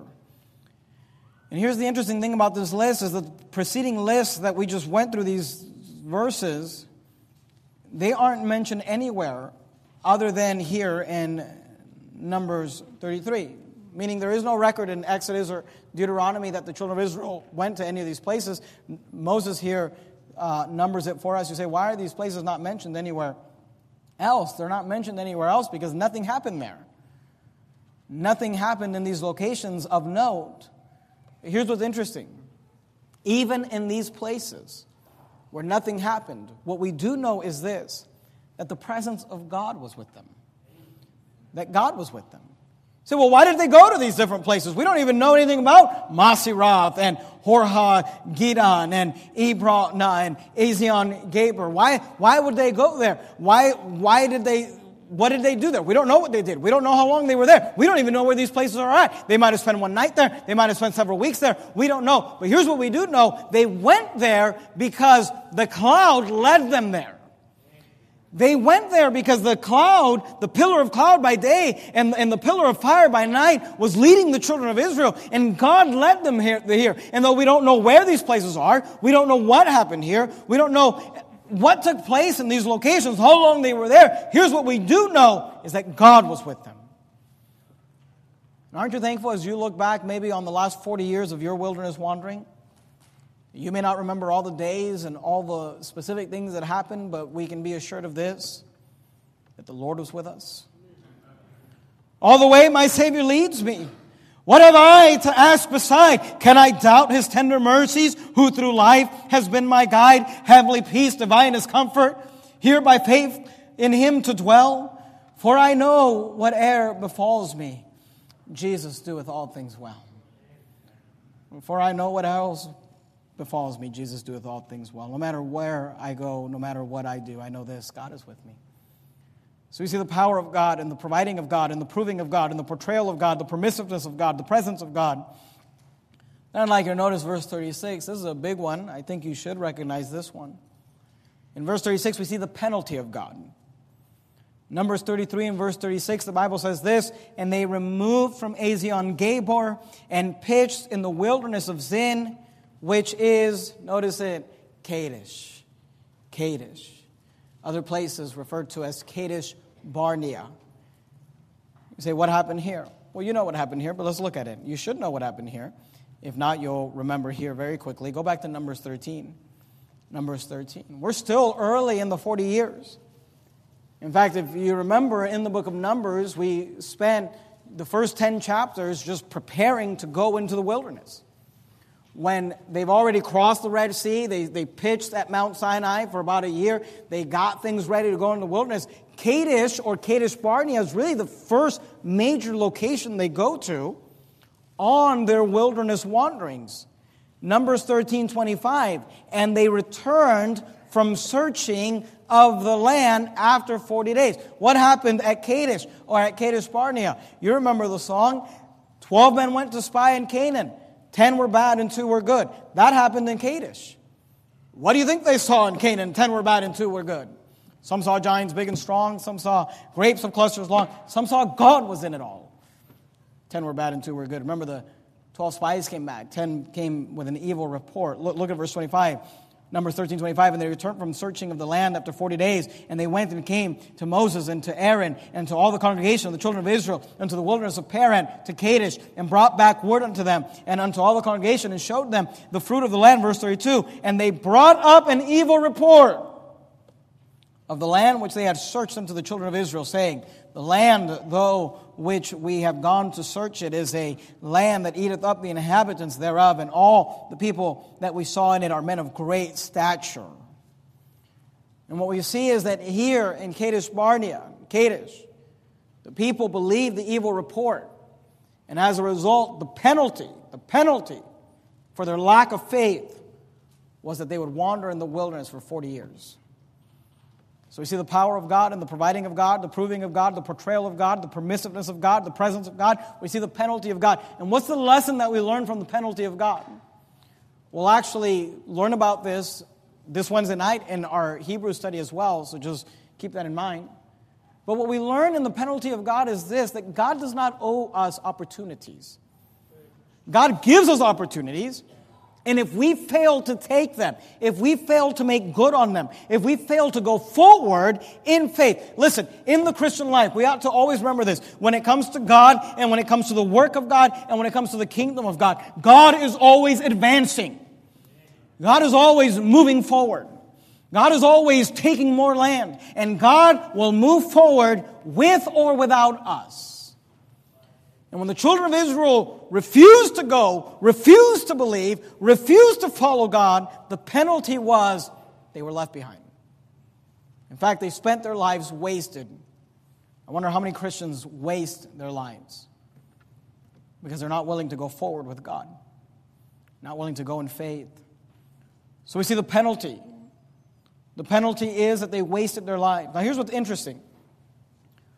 And here's the interesting thing about this list is the preceding list that we just went through these verses, they aren't mentioned anywhere other than here in Numbers 33. Meaning there is no record in Exodus or Deuteronomy that the children of Israel went to any of these places. Moses here numbers it for us. You say, why are these places not mentioned anywhere else? They're not mentioned anywhere else because nothing happened there. Nothing happened in these locations of note. Here's what's interesting. Even in these places where nothing happened, what we do know is this, that the presence of God was with them. That God was with them. So, well, why did they go to these different places? We don't even know anything about Masiroth and Horhagidon and Ebrona and Ezion Geber. Why would they go there? Why what did they do there? We don't know what they did. We don't know how long they were there. We don't even know where these places are at. They might have spent one night there. They might have spent several weeks there. We don't know. But here's what we do know. They went there because the cloud led them there. They went there because the cloud, the pillar of cloud by day and the pillar of fire by night was leading the children of Israel. And God led them here. And though we don't know where these places are, we don't know what happened here, we don't know what took place in these locations, how long they were there. Here's what we do know is that God was with them. And aren't you thankful as you look back maybe on the last 40 years of your wilderness wandering? You may not remember all the days and all the specific things that happened, but we can be assured of this, that the Lord was with us. All the way my Savior leads me. What have I to ask beside? Can I doubt His tender mercies, who through life has been my guide? Heavenly peace, divine is comfort, here by faith in Him to dwell. For I know whate'er befalls me, Jesus doeth all things well. For I know what else befalls me, Jesus doeth all things well. No matter where I go, no matter what I do, I know this, God is with me. So we see the power of God and the providing of God and the proving of God and the portrayal of God, the permissiveness of God, the presence of God. And I'd like you to notice verse 36. This is a big one. I think you should recognize this one. In verse 36, we see the penalty of God. Numbers 33 and verse 36, the Bible says this, and they removed from Ezion-Gabor and pitched in the wilderness of Zin, which is, notice it, Kadesh. Kadesh. Other places referred to as Kadesh Barnea. You say, what happened here? Well, you know what happened here, but let's look at it. You should know what happened here. If not, you'll remember here very quickly. Go back to Numbers 13. Numbers 13. We're still early in the 40 years. In fact, if you remember, in the book of Numbers, we spent the first 10 chapters just preparing to go into the wilderness. When they've already crossed the Red Sea, they pitched at Mount Sinai for about a year. They got things ready to go in the wilderness. Kadesh, or Kadesh Barnea, is really the first major location they go to on their wilderness wanderings. Numbers 13:25, and they returned from searching of the land after 40 days. What happened at Kadesh, or at Kadesh Barnea? You remember the song, 12 men went to spy in Canaan. 10 were bad and 2 were good. That happened in Kadesh. What do you think they saw in Canaan? 10 were bad and 2 were good. Some saw giants big and strong. Some saw grapes of clusters long. Some saw God was in it all. 10 were bad and 2 were good. Remember, the 12 spies came back. 10 came with an evil report. Look at verse 25. Numbers 13:25, and they returned from searching of the land after 40 days, and they went and came to Moses and to Aaron and to all the congregation of the children of Israel and to the wilderness of Paran, to Kadesh, and brought back word unto them and unto all the congregation, and showed them the fruit of the land, verse 32. And they brought up an evil report of the land which they had searched unto the children of Israel, saying, the land, though which we have gone to search it, is a land that eateth up the inhabitants thereof, and all the people that we saw in it are men of great stature. And what we see is that here in Kadesh Barnea, Kadesh, the people believed the evil report. And as a result, the penalty for their lack of faith was that they would wander in the wilderness for 40 years. So we see the power of God and the providing of God, the proving of God, the portrayal of God, the permissiveness of God, the presence of God. We see the penalty of God. And what's the lesson that we learn from the penalty of God? We'll actually learn about this Wednesday night in our Hebrew study as well, so just keep that in mind. But what we learn in the penalty of God is this, that God does not owe us opportunities. God gives us opportunities. And if we fail to take them, if we fail to make good on them, if we fail to go forward in faith, listen, in the Christian life, we ought to always remember this. When it comes to God, and when it comes to the work of God, and when it comes to the kingdom of God, God is always advancing. God is always moving forward. God is always taking more land. And God will move forward with or without us. And when the children of Israel refused to go, refused to believe, refused to follow God, the penalty was they were left behind. In fact, they spent their lives wasted. I wonder how many Christians waste their lives because they're not willing to go forward with God, not willing to go in faith. So we see the penalty. The penalty is that they wasted their lives. Now here's what's interesting.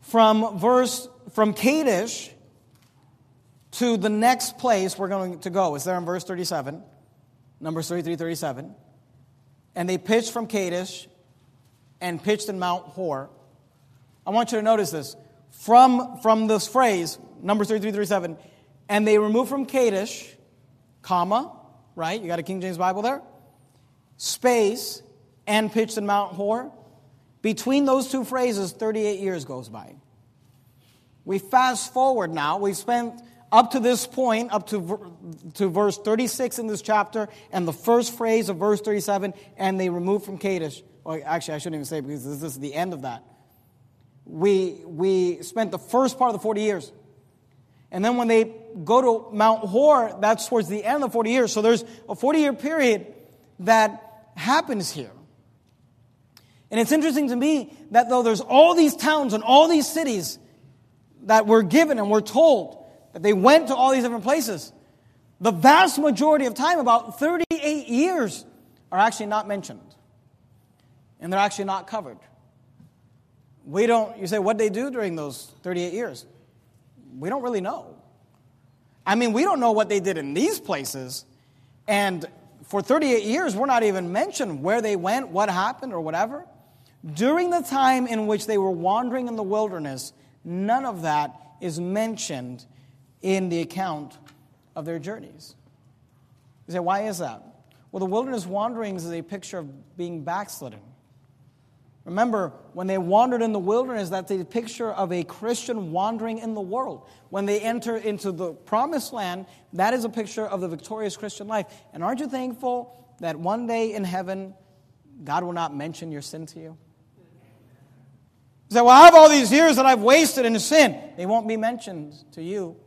from Kadesh to the next place we're going to go. It's there in verse 37, Numbers 33, 37. And they pitched from Kadesh and pitched in Mount Hor. I want you to notice this. From this phrase, Numbers 33, 37, and they removed from Kadesh, comma, right? You got a King James Bible there? Space, and pitched in Mount Hor. Between those two phrases, 38 years goes by. We fast forward now. We've spent up to this point, up to verse 36 in this chapter, and the first phrase of verse 37, and they removed from Kadesh. Well, actually, I shouldn't even say because this is the end of that. We spent the first part of the 40 years. And then when they go to Mount Hor, that's towards the end of the 40 years. So there's a 40-year period that happens here. And it's interesting to me that though there's all these towns and all these cities that were given and we're told that they went to all these different places, the vast majority of time, about 38 years, are actually not mentioned. And they're actually not covered. You say, what'd they do during those 38 years? We don't really know. I mean, we don't know what they did in these places. And for 38 years, we're not even mentioned where they went, what happened, or whatever. During the time in which they were wandering in the wilderness, none of that is mentioned in the account of their journeys. You say, why is that? Well, the wilderness wanderings is a picture of being backslidden. Remember, when they wandered in the wilderness, that's a picture of a Christian wandering in the world. When they enter into the promised land, that is a picture of the victorious Christian life. And aren't you thankful that one day in heaven, God will not mention your sin to you? You say, well, I have all these years that I've wasted in sin. They won't be mentioned to you.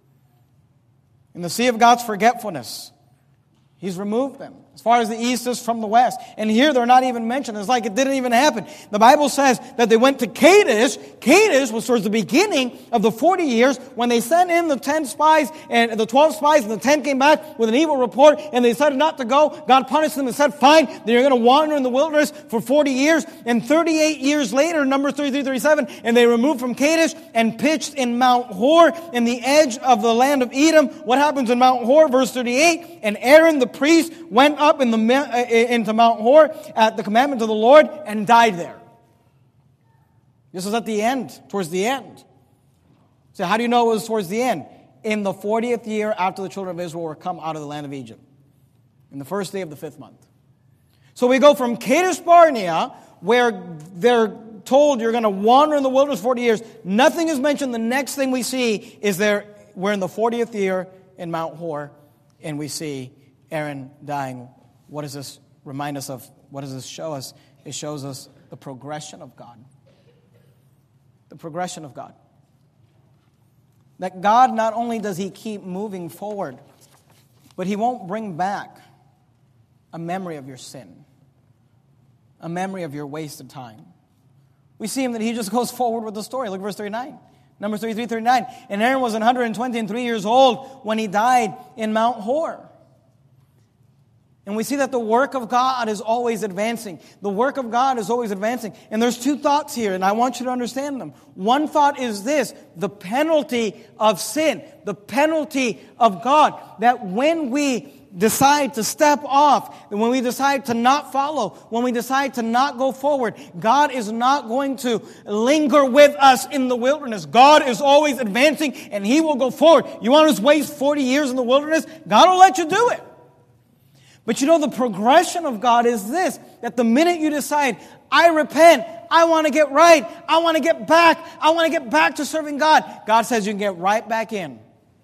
In the sea of God's forgetfulness, He's removed them as far as the east is from the west. And here they're not even mentioned. It's like it didn't even happen. The Bible says that they went to Kadesh. Kadesh was towards the beginning of the 40 years when they sent in the 10 spies and the 12 spies, and the 10 came back with an evil report and they decided not to go. God punished them and said, fine, then you're going to wander in the wilderness for 40 years. And 38 years later, Numbers 33, 37, and they removed from Kadesh and pitched in Mount Hor in the edge of the land of Edom. What happens in Mount Hor? Verse 38, and Aaron the priest went up into Mount Hor at the commandment of the Lord and died there. This was at the end, towards the end. So how do you know it was towards the end? In the 40th year after the children of Israel were come out of the land of Egypt. In the first day of the 5th month. So we go from Kadesh Barnea, where they're told you're going to wander in the wilderness 40 years. Nothing is mentioned. The next thing we see is we're in the 40th year in Mount Hor, and we see Aaron dying. What does this remind us of? What does this show us? It shows us the progression of God. The progression of God. That God, not only does He keep moving forward, but He won't bring back a memory of your sin, a memory of your wasted time. We see Him that He just goes forward with the story. Look at verse 39. Numbers 33, 39. And Aaron was 123 years old when he died in Mount Hor. And we see that the work of God is always advancing. The work of God is always advancing. And there's two thoughts here, and I want you to understand them. One thought is this: the penalty of sin, the penalty of God. That when we decide to step off, when we decide to not follow, when we decide to not go forward, God is not going to linger with us in the wilderness. God is always advancing, and He will go forward. You want to waste 40 years in the wilderness? God will let you do it. But you know, the progression of God is this, that the minute you decide, I repent, I want to get right, I want to get back to serving God, God says you can get right back in.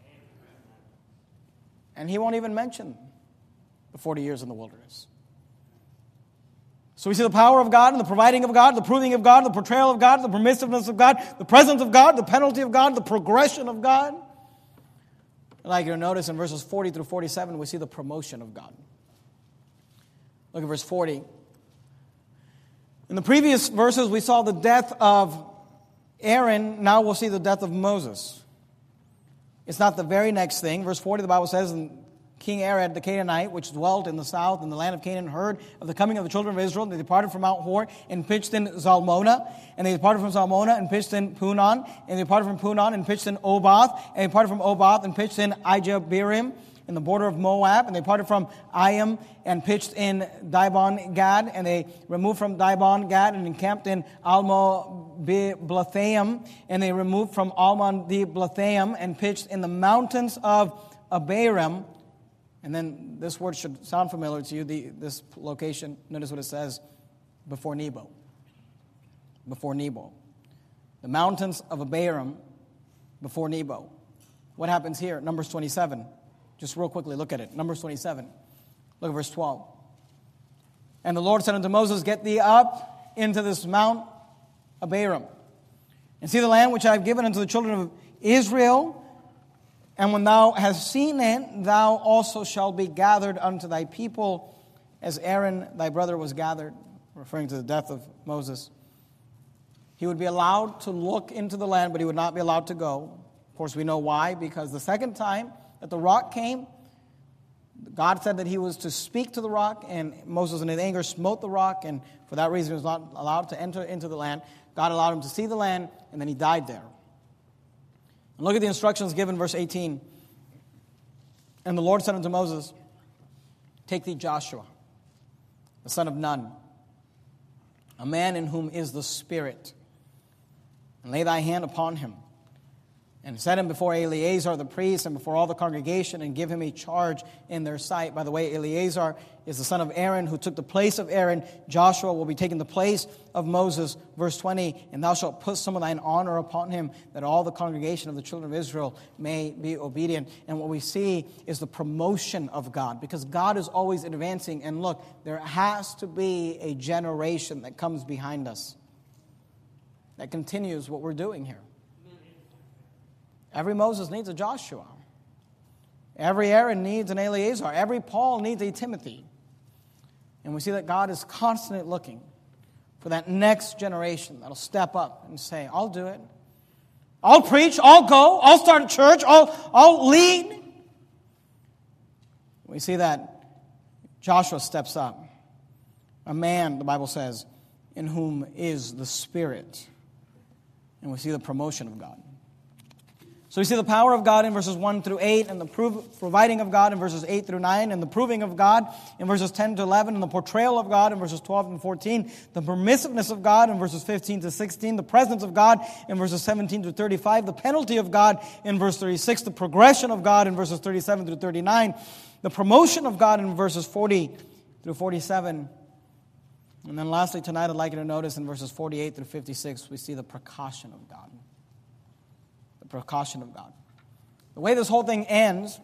And He won't even mention the 40 years in the wilderness. So we see the power of God and the providing of God, the proving of God, the portrayal of God, the permissiveness of God, the presence of God, the penalty of God, the progression of God. I'd like you to notice in verses 40 through 47, we see the promotion of God. Look at verse 40. In the previous verses, we saw the death of Aaron. Now we'll see the death of Moses. It's not the very next thing. Verse 40, the Bible says, and King Arad the Canaanite, which dwelt in the south in the land of Canaan, heard of the coming of the children of Israel. And they departed from Mount Hor and pitched in Zalmona. And they departed from Zalmona and pitched in Punon. And they departed from Punon and pitched in Oboth. And they departed from Oboth and pitched in Ijeberim, in the border of Moab. And they departed from Ayim and pitched in Dibon Gad. And they removed from Dibon Gad and encamped in Almo-Blathaim. And they removed from Almon-Blathaim and pitched in the mountains of Abarim. And then this word should sound familiar to you, this location. Notice what it says, before Nebo. Before Nebo. The mountains of Abarim before Nebo. What happens here? Numbers 27. Just real quickly, look at it. Numbers 27. Look at verse 12. And the Lord said unto Moses, get thee up into this Mount Abarim, and see the land which I have given unto the children of Israel. And when thou hast seen it, thou also shalt be gathered unto thy people, as Aaron thy brother was gathered, referring to the death of Moses. He would be allowed to look into the land, but he would not be allowed to go. Of course, we know why, because the second time that the rock came, God said that he was to speak to the rock, and Moses in his anger smote the rock, and for that reason he was not allowed to enter into the land. God allowed him to see the land, and then he died there. And look at the instructions given, verse 18. And the Lord said unto Moses, take thee Joshua, the son of Nun, a man in whom is the Spirit, and lay thy hand upon him, and set him before Eleazar the priest and before all the congregation, and give him a charge in their sight. By the way, Eleazar is the son of Aaron, who took the place of Aaron. Joshua will be taking the place of Moses. Verse 20, and thou shalt put some of thine honor upon him, that all the congregation of the children of Israel may be obedient. And what we see is the promotion of God, because God is always advancing. And look, there has to be a generation that comes behind us that continues what we're doing here. Every Moses needs a Joshua. Every Aaron needs an Eleazar. Every Paul needs a Timothy. And we see that God is constantly looking for that next generation that'll step up and say, I'll do it. I'll preach. I'll go. I'll start a church. I'll lead. We see that Joshua steps up. A man, the Bible says, in whom is the Spirit. And we see the promotion of God. So we see the power of God in verses 1 through 8, and the providing of God in verses 8 through 9, and the proving of God in verses 10 to 11, and the portrayal of God in verses 12 and 14, the permissiveness of God in verses 15 to 16, the presence of God in verses 17 to 35, the penalty of God in verse 36, the progression of God in verses 37 through 39, the promotion of God in verses 40 through 47. And then lastly, tonight I'd like you to notice in verses 48 through 56, we see the precaution of God. Precaution of God. The way this whole thing ends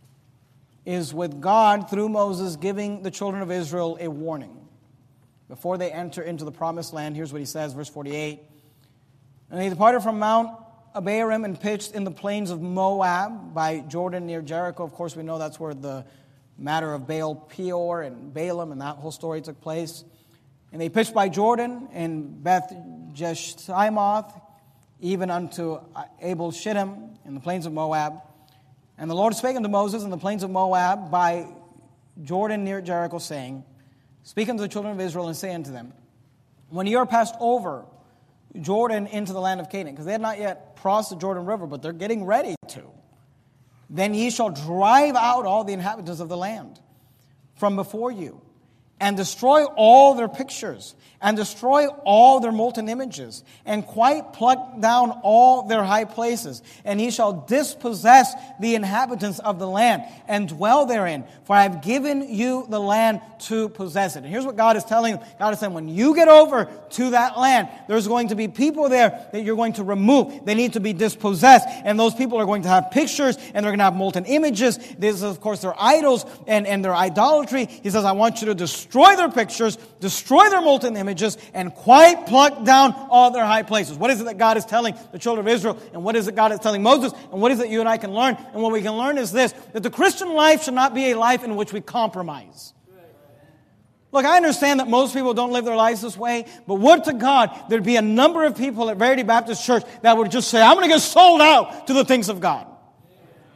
is with God, through Moses, giving the children of Israel a warning. Before they enter into the promised land, here's what he says, verse 48. And they departed from Mount Abarim and pitched in the plains of Moab by Jordan near Jericho. Of course, we know that's where the matter of Baal Peor and Balaam and that whole story took place. And they pitched by Jordan in Beth Jeshimoth, even unto Abel Shittim in the plains of Moab. And the Lord spake unto Moses in the plains of Moab by Jordan near Jericho, saying, speak unto the children of Israel and say unto them, when ye are passed over Jordan into the land of Canaan, because they had not yet crossed the Jordan River, but they're getting ready to, then ye shall drive out all the inhabitants of the land from before you, and destroy all their pictures, and destroy all their molten images, and quite pluck down all their high places. And ye shall dispossess the inhabitants of the land, and dwell therein, for I have given you the land to possess it. And here's what God is telling. God is saying, when you get over to that land, there's going to be people there that you're going to remove. They need to be dispossessed, and those people are going to have pictures, and they're going to have molten images. This is, of course, their idols and their idolatry. He says, I want you to destroy their pictures, destroy their molten images, and quite pluck down all their high places. What is it that God is telling the children of Israel? And what is it God is telling Moses? And what is it you and I can learn? And what we can learn is this, that the Christian life should not be a life in which we compromise. Look, I understand that most people don't live their lives this way, but would to God there'd be a number of people at Verity Baptist Church that would just say, I'm going to get sold out to the things of God.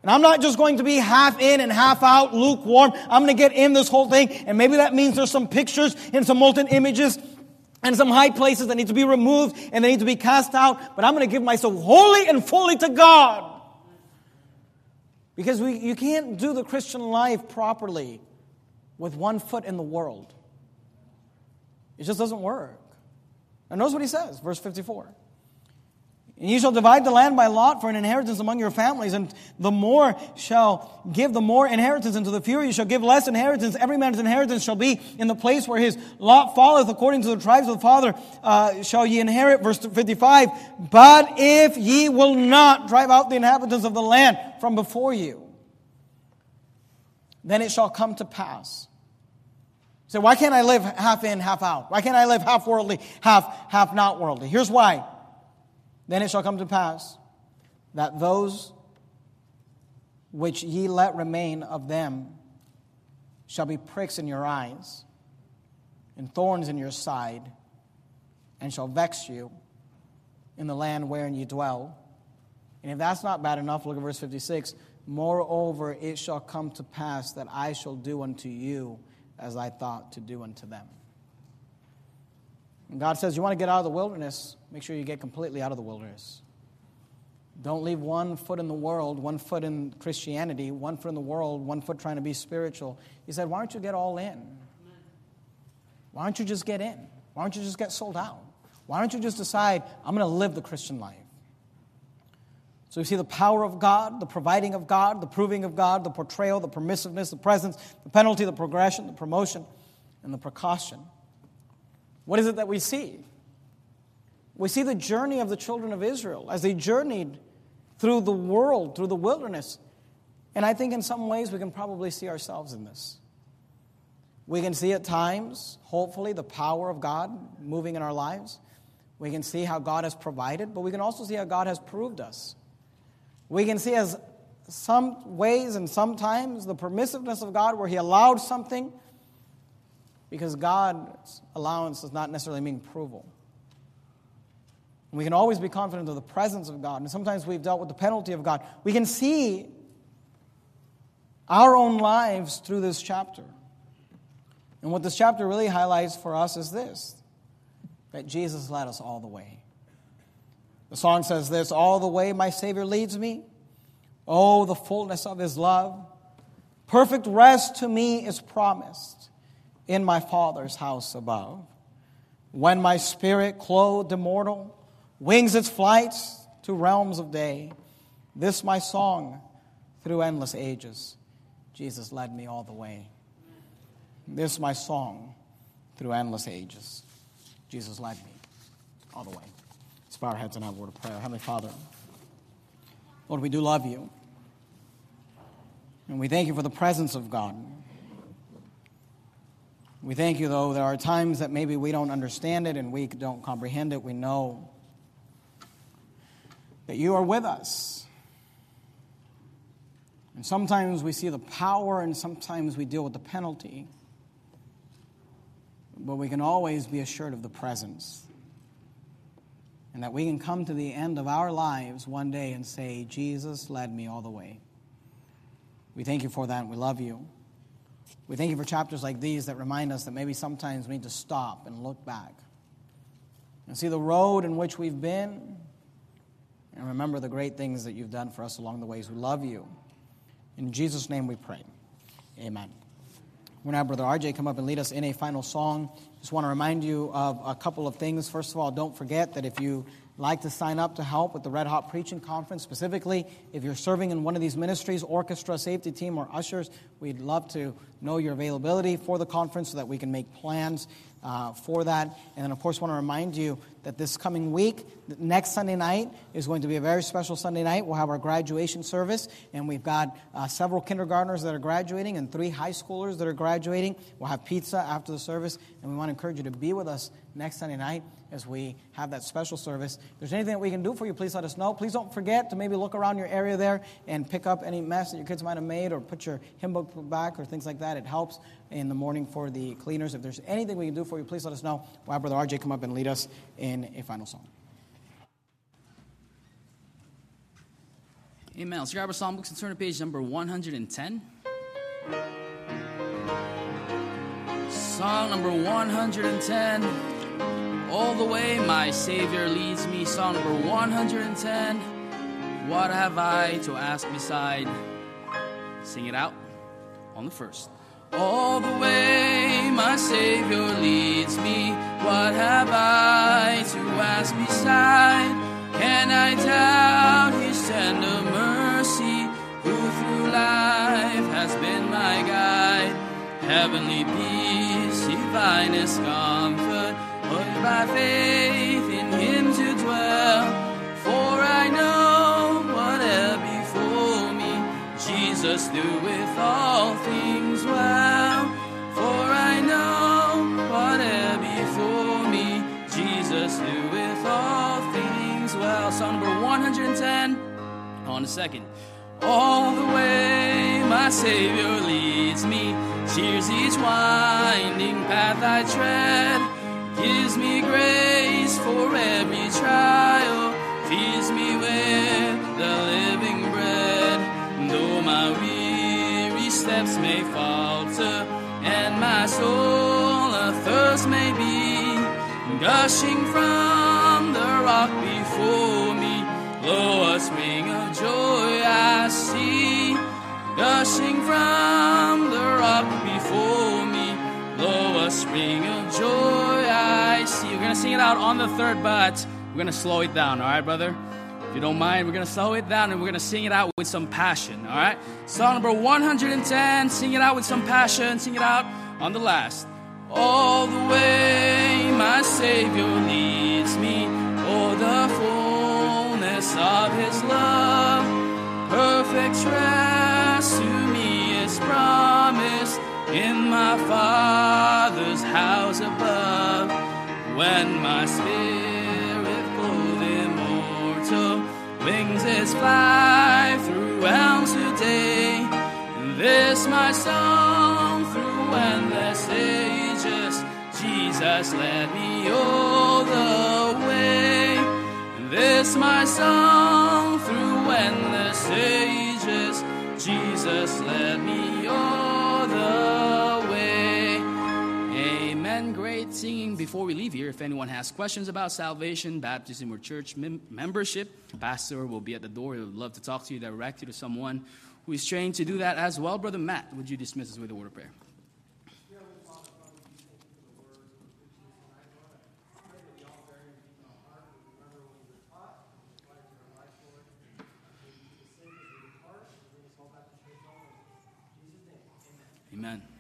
And I'm not just going to be half in and half out, lukewarm. I'm going to get in this whole thing. And maybe that means there's some pictures and some molten images and some high places that need to be removed and they need to be cast out. But I'm going to give myself wholly and fully to God. Because you can't do the Christian life properly with one foot in the world. It just doesn't work. And notice what he says, verse 54. And ye shall divide the land by lot for an inheritance among your families, and the more shall give the more inheritance, and to the fewer you shall give less inheritance. Every man's inheritance shall be in the place where his lot falleth, according to the tribes of the father shall ye inherit. Verse 55, but if ye will not drive out the inhabitants of the land from before you, then it shall come to pass. So why can't I live half in, half out? Why can't I live half worldly, half not worldly? Here's why. Then it shall come to pass that those which ye let remain of them shall be pricks in your eyes and thorns in your side, and shall vex you in the land wherein ye dwell. And if that's not bad enough, look at verse 56. Moreover, it shall come to pass that I shall do unto you as I thought to do unto them. And God says, you want to get out of the wilderness, make sure you get completely out of the wilderness. Don't leave one foot in the world, one foot in Christianity, one foot in the world, one foot trying to be spiritual. He said, why don't you get all in? Why don't you just get in? Why don't you just get sold out? Why don't you just decide, I'm going to live the Christian life? So you see the power of God, the providing of God, the proving of God, the portrayal, the permissiveness, the presence, the penalty, the progression, the promotion, and the precaution. What is it that we see? We see the journey of the children of Israel as they journeyed through the world, through the wilderness. And I think in some ways we can probably see ourselves in this. We can see at times, hopefully, the power of God moving in our lives. We can see how God has provided, but we can also see how God has proved us. We can see as some ways and sometimes the permissiveness of God where He allowed something, because God's allowance does not necessarily mean approval. We can always be confident of the presence of God. And sometimes we've dealt with the penalty of God. We can see our own lives through this chapter. And what this chapter really highlights for us is this, that Jesus led us all the way. The song says this, all the way my Savior leads me. Oh, the fullness of His love. Perfect rest to me is promised in my Father's house above. When my spirit, clothed immortal, wings its flights to realms of day, this my song through endless ages. Jesus led me all the way. This my song through endless ages. Jesus led me all the way. Let's bow our heads and have a word of prayer. Heavenly Father, Lord, we do love You. And we thank You for the presence of God. We thank You, though, there are times that maybe we don't understand it and we don't comprehend it. We know that You are with us. And sometimes we see the power and sometimes we deal with the penalty. But we can always be assured of the presence. And that we can come to the end of our lives one day and say, Jesus led me all the way. We thank You for that and we love You. We thank You for chapters like these that remind us that maybe sometimes we need to stop and look back and see the road in which we've been and remember the great things that You've done for us along the ways. We love You. In Jesus' name we pray. Amen. We're going to have Brother RJ come up and lead us in a final song. Just want to remind you of a couple of things. First of all, don't forget that if you like to sign up to help with the Red Hot Preaching Conference, specifically if you're serving in one of these ministries, orchestra, safety team, or ushers, we'd love to know your availability for the conference so that we can make plans for that. And then, of course, want to remind you that this coming week, next Sunday night, is going to be a very special Sunday night. We'll have our graduation service, and we've got several kindergartners that are graduating and 3 high schoolers that are graduating. We'll have pizza after the service, and we want to encourage you to be with us next Sunday night as we have that special service. If there's anything that we can do for you, please let us know. Please don't forget to maybe look around your area there and pick up any mess that your kids might have made or put your hymn book back or things like that. It helps in the morning for the cleaners. If there's anything we can do for you, please let us know. We'll have Brother RJ come up and lead us in a final song. Amen. Let's grab our psalm books and turn to page number 110. Song number 110. All the way my Savior leads me. Song number 110. What have I to ask beside? Sing it out on the first. All the way my Savior leads me. What have I to ask beside? Can I doubt His tender mercy, who through life has been my guide? Heavenly peace, divinest comfort, put by faith in Him to dwell. For I know whatever before me, Jesus doeth all things well. For I know whatever before me, Jesus doeth all things well. Song number 110 on the second. All the way my Savior leads me, cheers each winding path I tread, gives me grace for every trial, feeds me with the living bread. Though my weary steps may falter, and my soul athirst may be, gushing from the rock before me, lo, a spring of joy I see. Gushing from the rock before me, lo, a spring of joy I see. We're going to sing it out on the third, but we're going to slow it down, all right, brother? If you don't mind, we're going to slow it down and we're going to sing it out with some passion, all right? Song number 110, sing it out with some passion, sing it out on the last. All the way my Savior leads me, oh, the fullness of His love, perfect rest to me is promised in my Father's house above. When my spirit clothed immortal wings is fly through realms today, this my song through endless ages, Jesus led me all the way. This my song through endless ages, Jesus led me all the way. Amen. Great singing. Before we leave here, if anyone has questions about salvation, baptism, or church membership, Pastor will be at the door. He would love to talk to you, direct you to someone who is trained to do that as well. Brother Matt, would you dismiss us with a word of prayer? Amen.